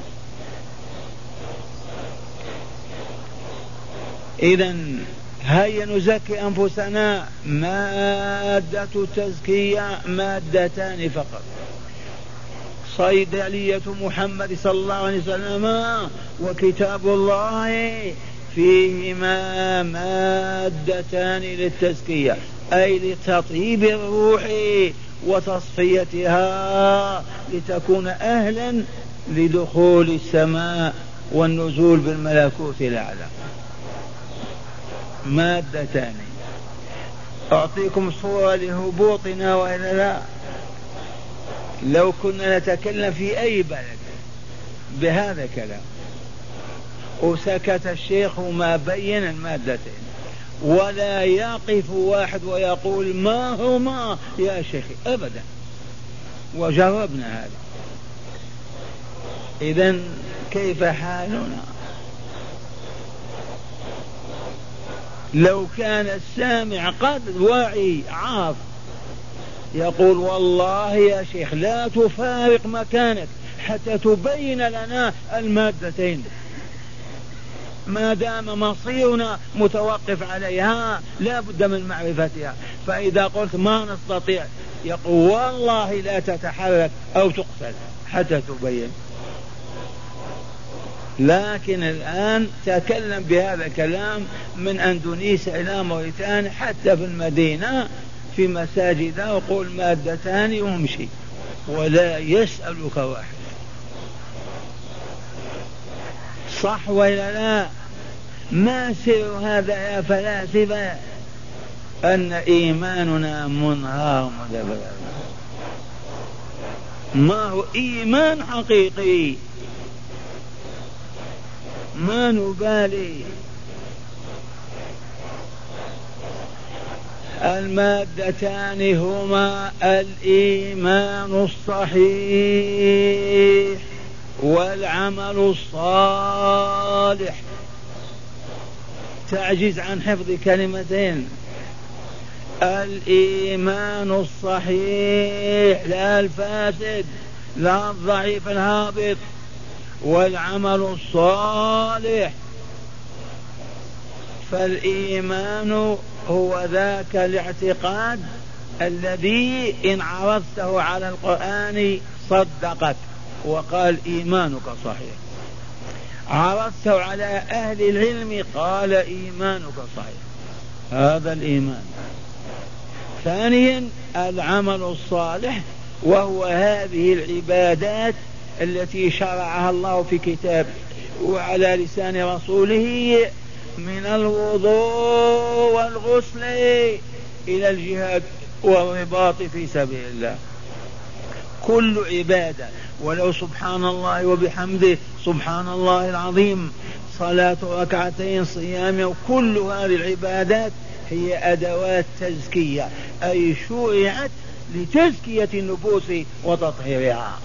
إذن هيا نزكي أنفسنا. مادة التزكية مادتان فقط: صيدلية محمد صلى الله عليه وسلم وكتاب الله، فيهما مادتان للتزكية، أي لتطيب الروح وتصفيتها لتكون أهلا لدخول السماء والنزول بالملكوت الأعلى. مادتان. أعطيكم صورة لهبوطنا وإلا لا. لو كنا نتكلم في أي بلد بهذا الكلام وسكت الشيخ ما بين المادتين، ولا يقف واحد ويقول ما هما يا شيخ أبدا، وجربنا هذا. إذن كيف حالنا؟ لو كان السامع قد واعي عاف يقول والله يا شيخ لا تفارق مكانك حتى تبين لنا المادتين، ما دام مصيرنا متوقف عليها لا بد من معرفتها. فإذا قلت ما نستطيع يقول والله لا تتحرك أو تقتل حتى تبين. لكن الآن تكلم بهذا الكلام من أندونيسيا إلى موريتانيا حتى في المدينة في مساجد وقول مادتان وامشي ولا يسألك واحد. صح ولا لا؟ ما سر هذا يا فلاسفة؟ أن إيماننا منهار مدبر. ما هو إيمان حقيقي؟ ما نبالي. المادتان هما الإيمان الصحيح والعمل الصالح. تعجز عن حفظ كلمتين: الإيمان الصحيح لا الفاسد لا الضعيف الهابط، والعمل الصالح. فالإيمان هو ذاك الاعتقاد الذي إن عرضته على القرآن صدقك وقال إيمانك صحيح، عرضته على أهل العلم قال إيمانك صحيح. هذا الإيمان. ثانيا العمل الصالح، وهو هذه العبادات التي شرعها الله في كتابه وعلى لسان رسوله، من الوضوء والغسل إلى الجهاد والرباط في سبيل الله. كل عبادة، ولو سبحان الله وبحمده سبحان الله العظيم، صلاة ركعتين، صيام، كل هذه العبادات هي أدوات تزكية، أي شرعت لتزكية النفوس وتطهيرها.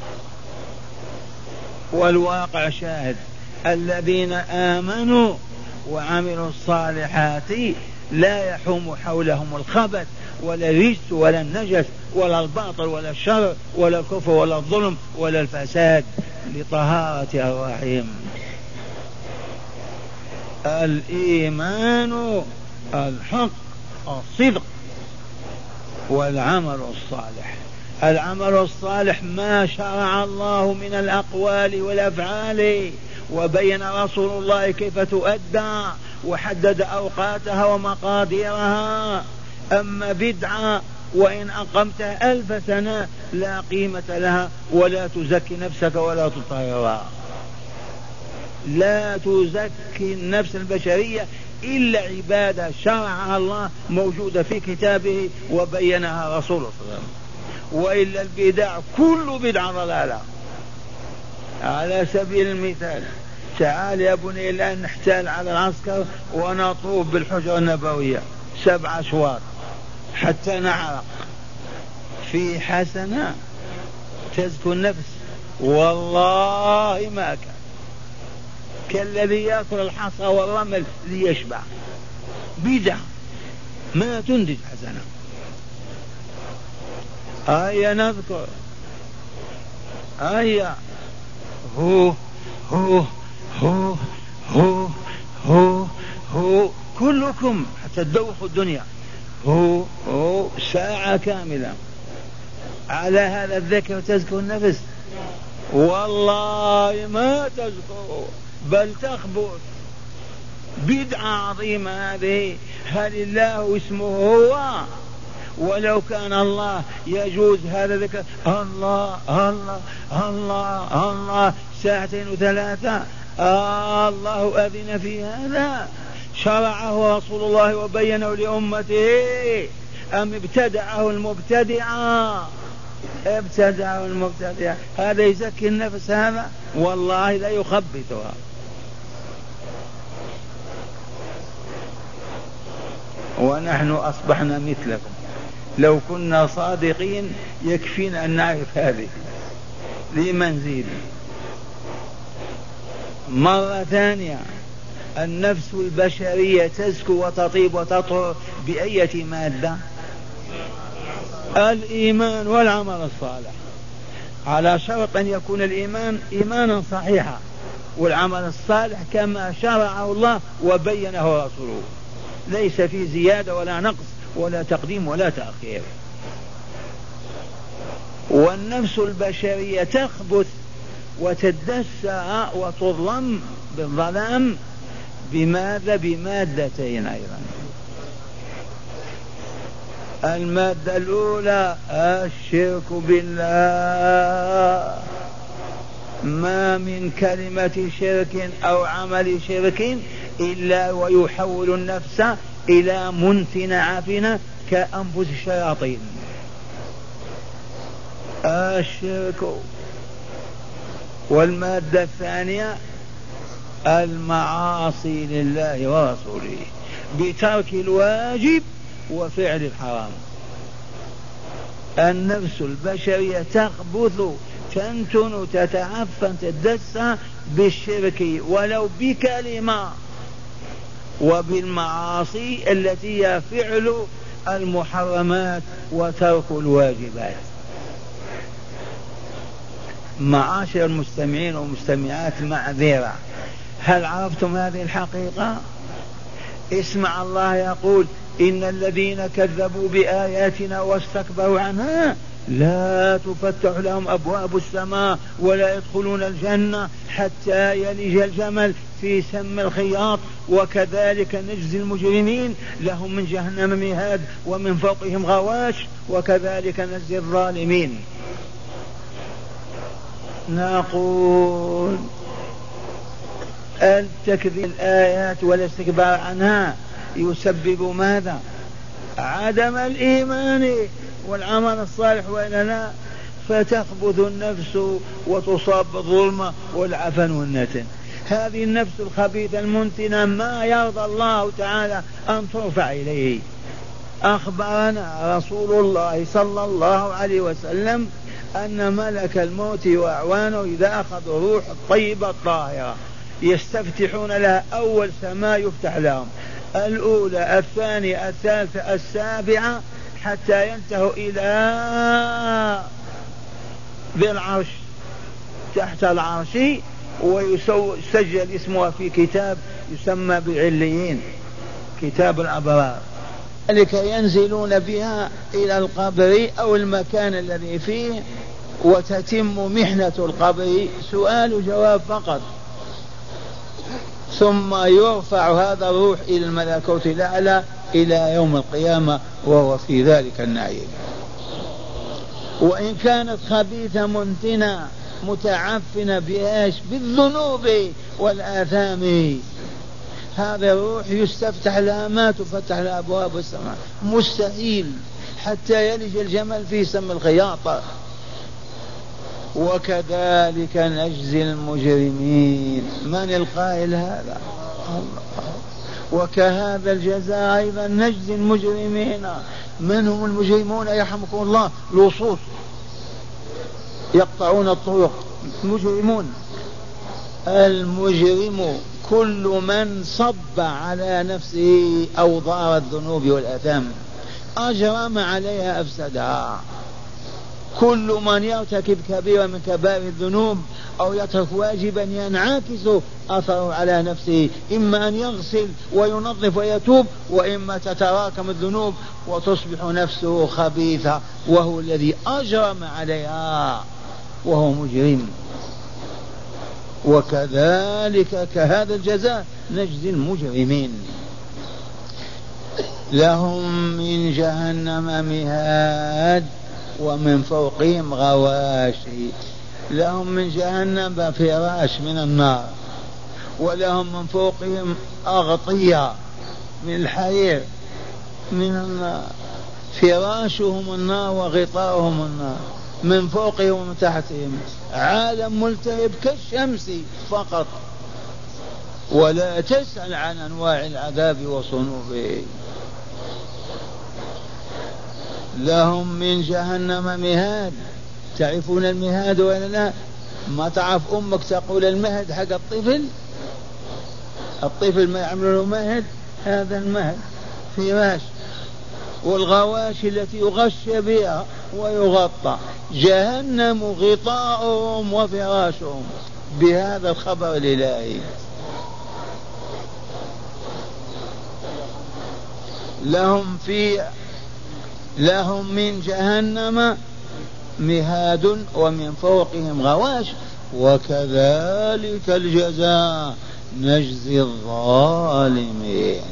والواقع شاهد: الذين آمنوا وعملوا الصالحات لا يحوم حولهم الخبث ولا الرجس ولا النجس ولا الباطل ولا الشر ولا الكفر ولا الظلم ولا الفساد، لطهارة أرواحهم. الإيمان الحق الصدق والعمل الصالح. العمل الصالح ما شرع الله من الأقوال والأفعال، وبين رسول الله كيف تؤدى وحدد أوقاتها ومقاديرها. أما بدعة وإن أقمتها 1000 سنة لا قيمة لها، ولا تزكي نفسك ولا تطهرها. لا تزكي النفس البشرية إلا عبادة شرعها الله موجودة في كتابه وبينها رسوله صلى الله عليه وسلم. وإلا البدع كل بدعة ضلالة. على سبيل المثال، تعال يا بني الآن نحتال على العسكر ونطوف بالحجرة النبوية 7 أشواط حتى نعرق، في حسنة تزكو النفس؟ والله ما كان. كالذي يأكل الحصى والرمل ليشبع. بدعة ما تنتج حسنة. هيا نذكر، هيا هو هو هو هو هو هو كلكم حتى تدوخوا الدنيا. هو هو ساعة كاملة على هذا الذكر تزكو النفس؟ والله ما تزكو، بل تخبث. بدعة عظيمة هذه. هل الله اسمه هو؟ ولو كان الله يجوز هذا الذكر الله الله الله الله 2 و3 الله أذن في هذا؟ شرعه رسول الله وبينه لأمته أم ابتدعه المبتدعة؟ ابتدعه المبتدعة. هذا يزكي النفس؟ هذا والله لا يخبثها. ونحن أصبحنا مثلكم. لو كنا صادقين يكفينا أن نعرف هذه. لمن نزيد؟ مرة ثانية، النفس البشرية تزكو وتطيب وتطهر بأية مادة؟ الإيمان والعمل الصالح، على شرط أن يكون الإيمان إيمانا صحيحا، والعمل الصالح كما شرعه الله وبينه رسوله، ليس في زيادة ولا نقص ولا تقديم ولا تأخير. والنفس البشرية تخبث وتدسى وتظلم بالظلام بماذا؟ بمادتين أيضا. المادة الأولى الشرك بالله. ما من كلمة شرك أو عمل شرك إلا ويحول النفس إلى منتن عفنة كأنفس الشياطين. الشرك. والمادة الثانية المعاصي لله ورسوله بترك الواجب وفعل الحرام. النفس البشرية تخبث تنتن تتعفن تدس بالشرك ولو بكلمة، وبالمعاصي التي هي فعل المحرمات وترك الواجبات. معاشر المستمعين والمستمعات المعذرة، هل عرفتم هذه الحقيقة؟ اسمع الله يقول إن الذين كذبوا بآياتنا واستكبروا عنها لا تفتح لهم أبواب السماء ولا يدخلون الجنة حتى يلج الجمل في سم الخياط وكذلك نجزي المجرمين لهم من جهنم مهاد ومن فوقهم غواش وكذلك نجزي الظالمين. نقول التكذيب الآيات والاستكبار عنها يسبب ماذا؟ عدم الإيمان والعمل الصالح وإلا لا، فتخبث النفس وتصاب بالظلم والعفن والنتن. هذه النفس الخبيثة المنتنة ما يرضى الله تعالى أن ترفع إليه. أخبرنا رسول الله صلى الله عليه وسلم أن ملك الموت وأعوانه إذا أخذوا روح الطيبة الطاهرة يستفتحون لها أول سماء يفتح لهم، الأولى الثانية الثالثة السابعة حتى ينتهوا إلى ذي العرش تحت العرش، ويسجل اسمها في كتاب يسمى بعليين كتاب الأبرار، لكي ينزلون بها إلى القبر أو المكان الذي فيه وتتم محنة القبر، سؤال وجواب فقط، ثم يرفع هذا الروح إلى الملكوت الأعلى إلى يوم القيامة وهو في ذلك النعيم. وإن كانت خبيثة منتنة متعفنة بإيش؟ بالذنوب والآثام، هذا الروح يستفتح لها ما تفتح لها أبواب السماء، مستحيل حتى يلج الجمل في سم الخياطة. وكذلك نجزي المجرمين. من القائل هذا؟ الله. وكهذا الجزاء أيضا نجزي المجرمين. من هم المجرمون يرحمكم الله؟ لصوص يقطعون الطرق، مجرمون. المجرم كل من صب على نفسه أوضار الذنوب والآثام، أجرم عليها أفسدها. كل من يرتكب كبيرة من كبائر الذنوب أو يترك واجبا ينعكس أثره على نفسه، إما أن يغسل وينظف ويتوب، وإما تتراكم الذنوب وتصبح نفسه خبيثة وهو الذي أجرم عليها وهو مجرم. وكذلك كهذا الجزاء نجزي المجرمين. لهم من جهنم مهاد ومن فوقهم غواشي. لهم من جهنم فراش من النار، ولهم من فوقهم أغطية من الحرير من النار، فراشهم النار وغطاؤهم النار، من فوقهم ومن تحتهم، عالم ملتهب كالشمس فقط، ولا تسأل عن أنواع العذاب وصنوفه. لهم من جهنم مهاد. تعرفون المهاد ولا لا؟ ما تعرف أمك تقول المهد حق الطفل، الطفل ما يعمل له مهد، هذا المهد فراش. والغواشي التي يغشى بها ويغطى، جهنم غطاؤهم وفراشهم، بهذا الخبر الإلهي. لهم من جهنم مهاد ومن فوقهم غواش وكذلك الجزاء نجزي الظالمين.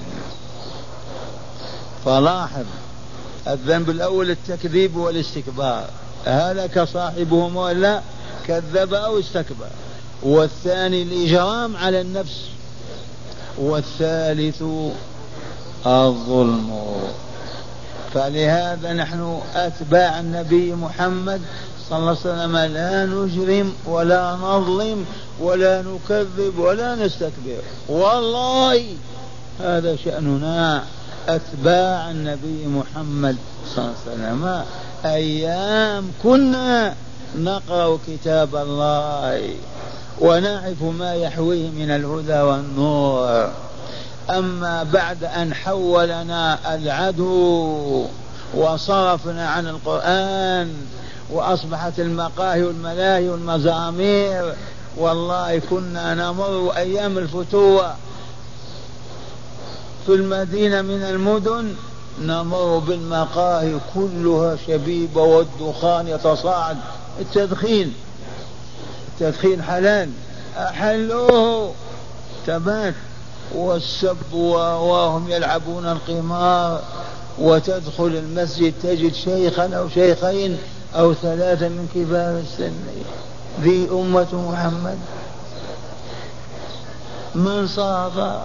فلاحظ الذنب الأول التكذيب والاستكبار، هلك صاحبهم ولا كذب أو استكبر، والثاني الإجرام على النفس، والثالث الظلم. فلهذا نحن أتباع النبي محمد صلى الله عليه وسلم لا نجرم ولا نظلم ولا نكذب ولا نستكبر، والله هذا شأننا أتباع النبي محمد صلى الله عليه وسلم. أيام كنا نقرأ كتاب الله ونعرف ما يحويه من الهدى والنور. أما بعد أن حولنا العدو وصرفنا عن القرآن وأصبحت المقاهي والملاهي والمزامير، والله كنا نمر أيام الفتوة في المدينة من المدن نمر بالمقاهي كلها شبيبة والدخان يتصاعد. التدخين حلال، أحلوه تبات، والسب وهم يلعبون القمار، وتدخل المسجد تجد شيخا أو شيخين أو ثلاثة من كبار السن. ذي أمة محمد من صار.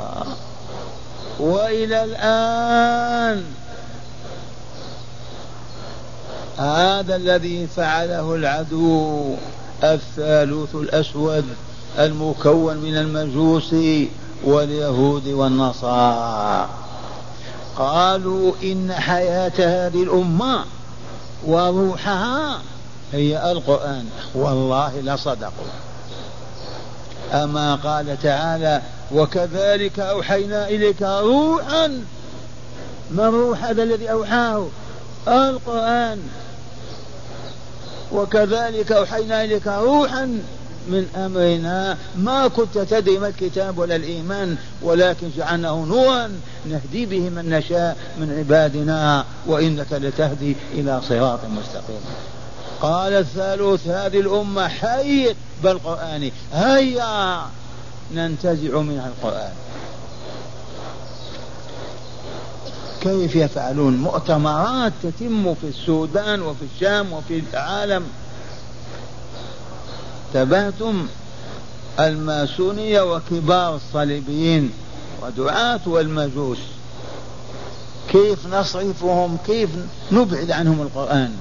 وإلى الآن هذا الذي فعله العدو الثالوث الأسود المكون من المجوس واليهود والنصارى. قالوا إن حياة هذه الأمة وروحها هي القرآن، والله لصدقوا. أما قال تعالى وكذلك أوحينا إليك روحا. ما الروح هذا الذي أوحاه؟ القرآن. وكذلك أوحينا إليك روحا من أمرنا ما كنت تدري ما الكتاب ولا الإيمان، ولكن جعلناه نورا نهدي به من نشاء من عبادنا وإنك لتهدي إلى صراط مستقيم. قال الثالوث هذه الأمة حي بالقرآن، هيا ننتزع منها القرآن. كيف يفعلون؟ مؤتمرات تتم في السودان وفي الشام وفي العالم. تبعتم الماسونية وكبار الصليبيين ودعاة والمجوس، كيف نصرفهم، كيف نبعد عنهم القرآن.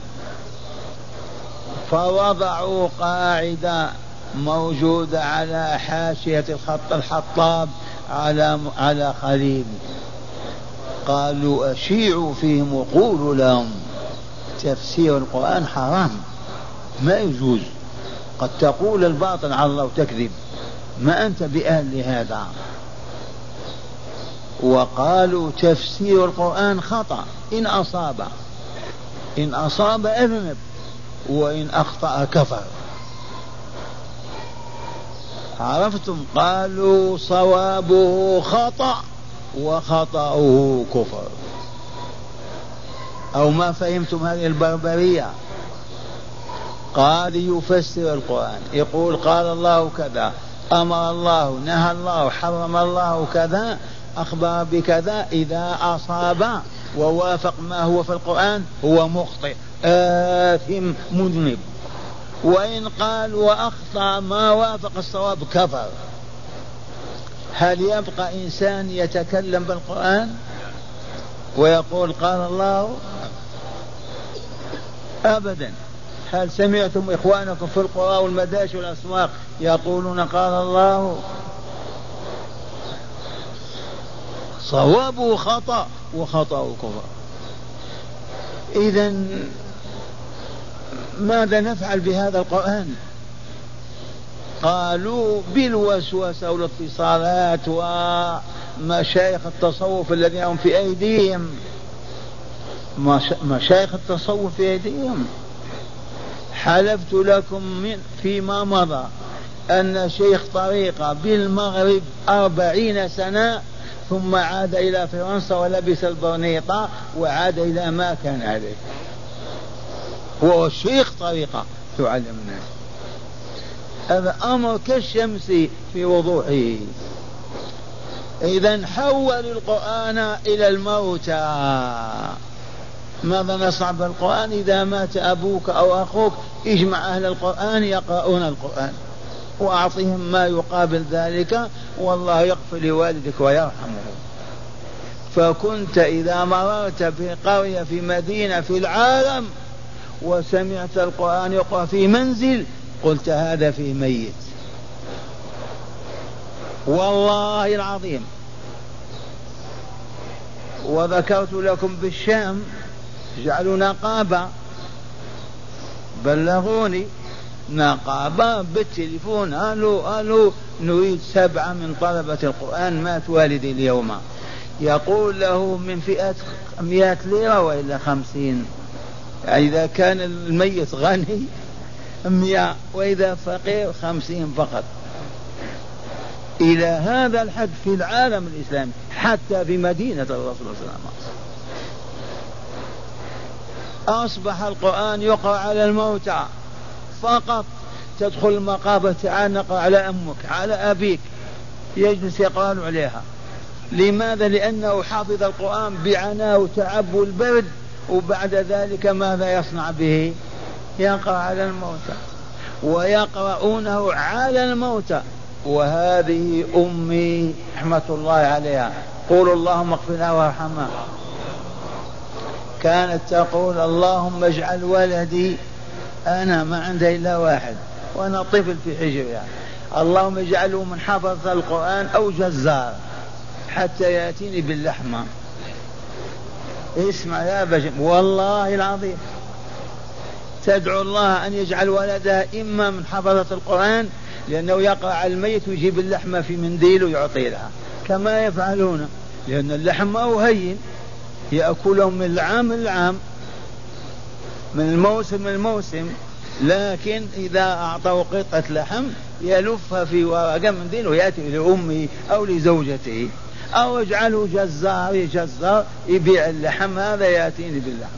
فوضعوا قاعدة موجودة على حاشية الخط الحطاب على خليل. قالوا أشيعوا فيهم وقولوا لهم تفسير القرآن حرام، ما يجوز، قد تقول الباطل على الله وتكذب، ما أنت بأهل لهذا. وقالوا تفسير القرآن خطأ، إن أصاب أذنب وإن أخطأ كفر. عرفتم؟ قالوا صوابه خطأ وخطأه كفر. أو ما فهمتم هذه البربرية؟ قال يفسر القرآن، يقول قال الله كذا، أمر الله، نهى الله، حرم الله كذا، أخبر بكذا. إذا أصاب ووافق ما هو في القرآن هو مخطئ آثم مذنب، وإن قال وأخطأ ما وافق الصواب كفر. هل يبقى إنسان يتكلم بالقرآن ويقول قال الله؟ أبدا. هل سمعتم إخوانكم في القرى والمداشر والأسواق يقولون قال الله؟ صوابه خطأ وخطأه كفر. إذن ماذا نفعل بهذا القرآن؟ قالوا بالوسوسة والاتصالات ومشايخ التصوف الذين هم في أيديهم، مشايخ التصوف في أيديهم. حلفت لكم فيما مضى أن شيخ طريقة بالمغرب 40 سنة ثم عاد إلى فرنسا ولبس البرنيطة وعاد إلى ما كان عليه. هو شيخ طريقة تعلم الناس. هذا أمر كالشمس في وضوحه. إذن حول القرآن إلى الموتى. ماذا نصنع بالقرآن؟ إذا مات أبوك أو أخوك اجمع أهل القرآن يقرؤون القرآن وأعطهم ما يقابل ذلك، والله يغفر لوالدك ويرحمه. فكنت إذا مررت في قرية في مدينة في العالم وسمعت القرآن يقرأ في منزل قلت هذا فيه ميت، والله العظيم. وذكرت لكم بالشام جعلوا نقابة، بلغوني نقابة بالتليفون، قالوا نريد 7 من طلبة القرآن، مات والدي اليوم، يقول له من فئة 100 ليرة وإلا 50، يعني إذا كان الميت غني 100 وإذا فقير 50 فقط. إلى هذا الحد في العالم الإسلامي، حتى في مدينة الرسول صلى الله عليه وسلم أصبح القرآن يقرأ على الموتى فقط. تدخل المقابر تعال نقرأ على أمك على أبيك، يجلس يقرأ عليها. لماذا؟ لأنه حافظ القرآن بعناء وتعب والبرد، وبعد ذلك ماذا يصنع به؟ يقرأ على الموتى ويقرؤونه على الموتى. وهذه أمي رحمة الله عليها، قولوا اللهم اغفر لها وارحمها، كانت تقول اللهم اجعل ولدي، أنا ما عندي إلا واحد وأنا طفل في حجرها، اللهم اجعله من حفظ القرآن أو جزار حتى يأتيني باللحمة. اسمع يا بجم، والله العظيم تدعو الله أن يجعل ولدها إما من حفظة القرآن، لأنه يقرأ على الميت ويجيب اللحمة في منديل ويعطي لها كما يفعلون، لأن اللحم ما هو هين، يأكلهم من العام للعام، من الموسم للموسم، لكن إذا أعطوا قطعة لحم يلفها في ورقة منديل ويأتي لأمه أو لزوجته، أو يجعله جزار يبيع اللحم، هذا يأتيني باللحم.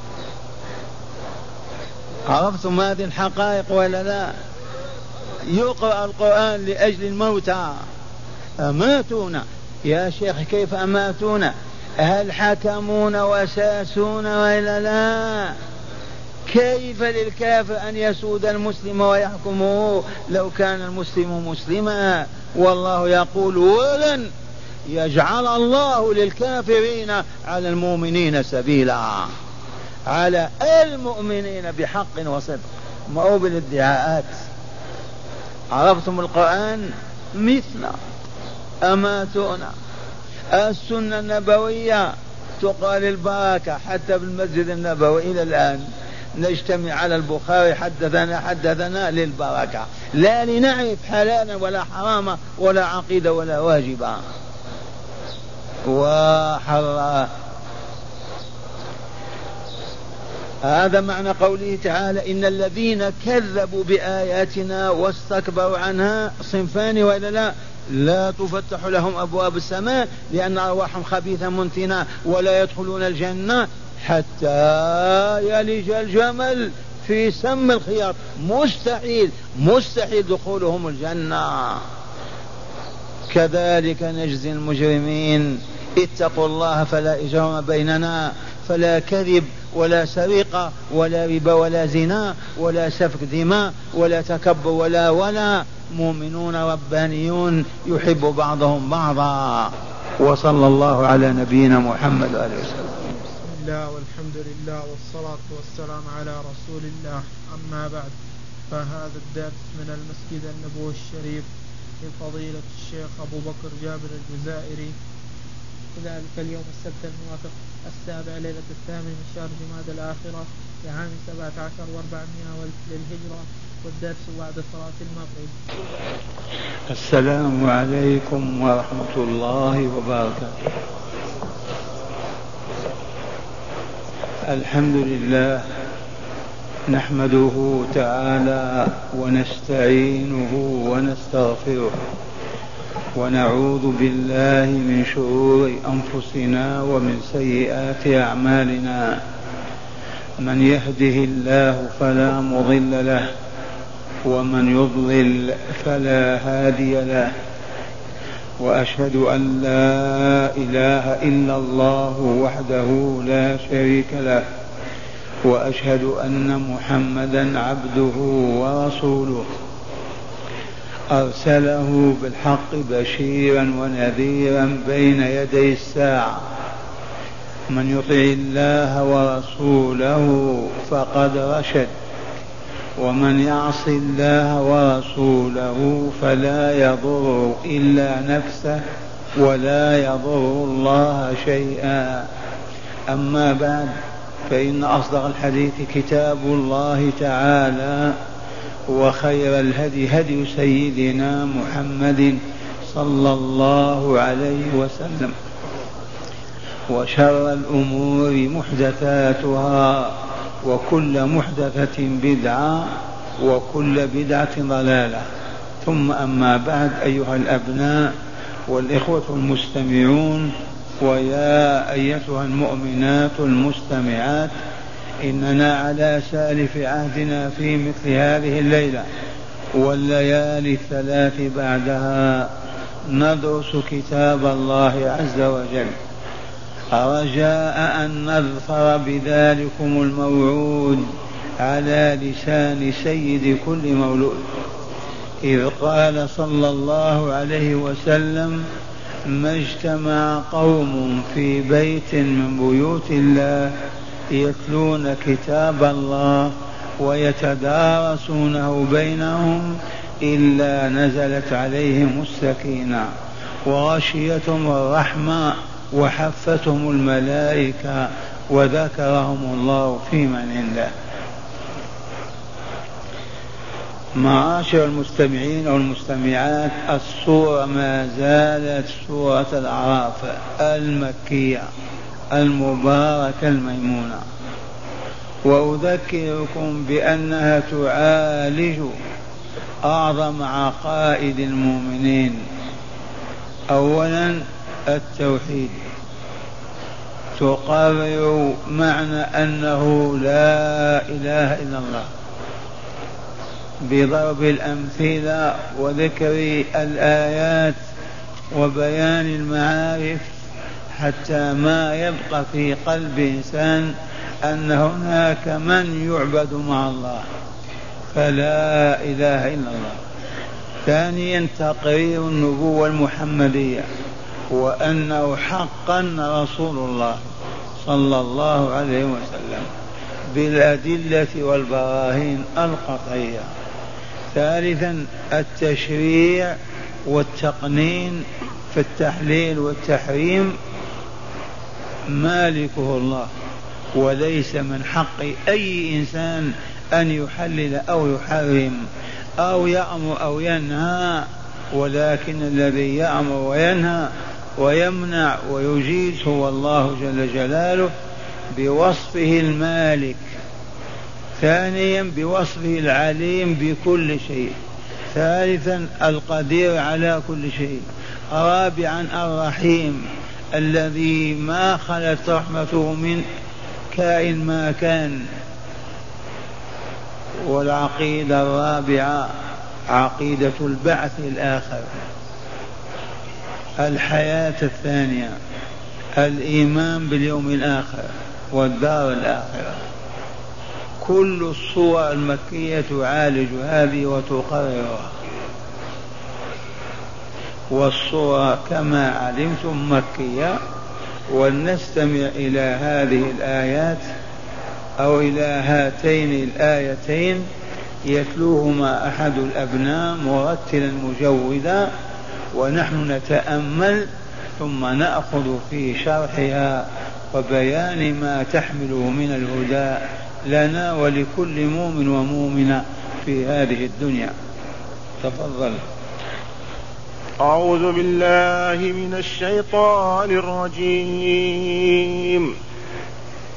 عرفتم هذه الحقائق ولا لا؟ يقرأ القرآن لأجل الموتى. أماتونا يا شيخ، كيف أماتونا؟ هل حكمون وساسون وإلا لا؟ كيف للكافر أن يسود المسلم ويحكمه لو كان المسلم مسلما؟ والله يقول ولن يجعل الله للكافرين على المؤمنين سبيلا، على المؤمنين بحق وصدق، ما هو بالادعاءات. عرفتم القرآن مثل أماتونا. السنة النبوية تقال البركة، حتى بالمسجد النبوي إلى الآن نجتمع على البخاري حدثنا للبركة، لا لنعرف حلالا ولا حراما ولا عقيدة ولا واجبا وحرا. هذا معنى قوله تعالى إن الذين كذبوا بآياتنا واستكبروا عنها صنفان وإلا لا، لا تفتح لهم أبواب السماء لأن أرواحهم خبيثة منتنة ولا يدخلون الجنة حتى يلج الجمل في سم الخياط، مستحيل دخولهم الجنة. كذلك نجزي المجرمين. اتقوا الله فلا إجرام بيننا، فلا كذب ولا سرقة ولا ربا ولا زنا ولا سفك دماء ولا تكبر ولا مؤمنون ربانيون يحب بعضهم بعضا. وصلى الله على نبينا محمد وآله وسلم. بسم الله والحمد لله والصلاة والسلام على رسول الله، أما بعد، فهذا الدرس من المسجد النبوي الشريف لفضيلة الشيخ أبو بكر جابر الجزائري، ذلك اليوم السبت الموافق 7 ليلة 8 من شهر جماد الآخرة لعام 17 و400 للهجرة، والدرس بعد صلاة المغرب. السلام عليكم ورحمة الله وبركاته. الحمد لله نحمده تعالى ونستعينه ونستغفره ونعوذ بالله من شرور أنفسنا ومن سيئات أعمالنا. من يهده الله فلا مضل له ومن يضلل فلا هادي له، وأشهد أن لا إله إلا الله وحده لا شريك له، وأشهد أن محمدا عبده ورسوله أرسله بالحق بشيرا ونذيرا بين يدي الساعة، من يطع الله ورسوله فقد رشد، ومن يعص الله ورسوله فلا يضر إلا نفسه ولا يضر الله شيئا. أما بعد، فإن أصدق الحديث كتاب الله تعالى، وخير الهدي هدي سيدنا محمد صلى الله عليه وسلم، وشر الأمور محدثاتها، وكل محدثة بدعة، وكل بدعة ضلالة. ثم أما بعد، أيها الأبناء والإخوة المستمعون، ويا أيتها المؤمنات المستمعات، إننا على سالف عهدنا في مثل هذه الليلة والليالي الثلاث بعدها ندرس كتاب الله عز وجل، رجاء أن نظفر بذلكم الموعود على لسان سيد كل مولود، إذ قال صلى الله عليه وسلم: ما اجتمع قوم في بيت من بيوت الله يتلون كتاب الله ويتدارسونه بينهم إلا نزلت عليهم السكينة وغشيتهم الرحمة وحفتهم الملائكة وذكرهم الله في من عنده. معاشر المستمعين والمستمعات، السورة ما زالت سورة الأعراف المكية المباركة الميمونة، وأذكركم بأنها تعالج أعظم عقائد المؤمنين. أولا التوحيد، تقرر معنى أنه لا إله إلا الله بضرب الأمثلة وذكر الآيات وبيان المعارف، حتى ما يبقى في قلب إنسان أن هناك من يعبد مع الله، فلا إله إلا الله. ثانيا تقرير النبوة المحمدية، وأنه حقا رسول الله صلى الله عليه وسلم بالأدلة والبراهين القطعية. ثالثا التشريع والتقنين في التحليل والتحريم مالكه الله، وليس من حق أي إنسان أن يحلل أو يحرم أو يأمر أو ينهى، ولكن الذي يأمر وينهى ويمنع ويجيز هو الله جل جلاله بوصفه المالك. ثانيا بوصفه العليم بكل شيء. ثالثا القدير على كل شيء. رابعا الرحيم الذي ما خلت رحمته من كائن ما كان. والعقيدة الرابعة عقيدة البعث الآخر، الحياة الثانية، الإيمان باليوم الآخر والدار الآخرة. كل الصور المكية تعالج هذه وتقررها، والصورة كما علمتم مكية. ولنستمع إلى هذه الآيات أو إلى هاتين الآيتين يتلوهما أحد الأبناء مرتلا مجودا، ونحن نتأمل ثم نأخذ في شرحها وبيان ما تحمله من الهدى لنا ولكل مؤمن ومؤمنة في هذه الدنيا. تفضل. أعوذ بالله من الشيطان الرجيم.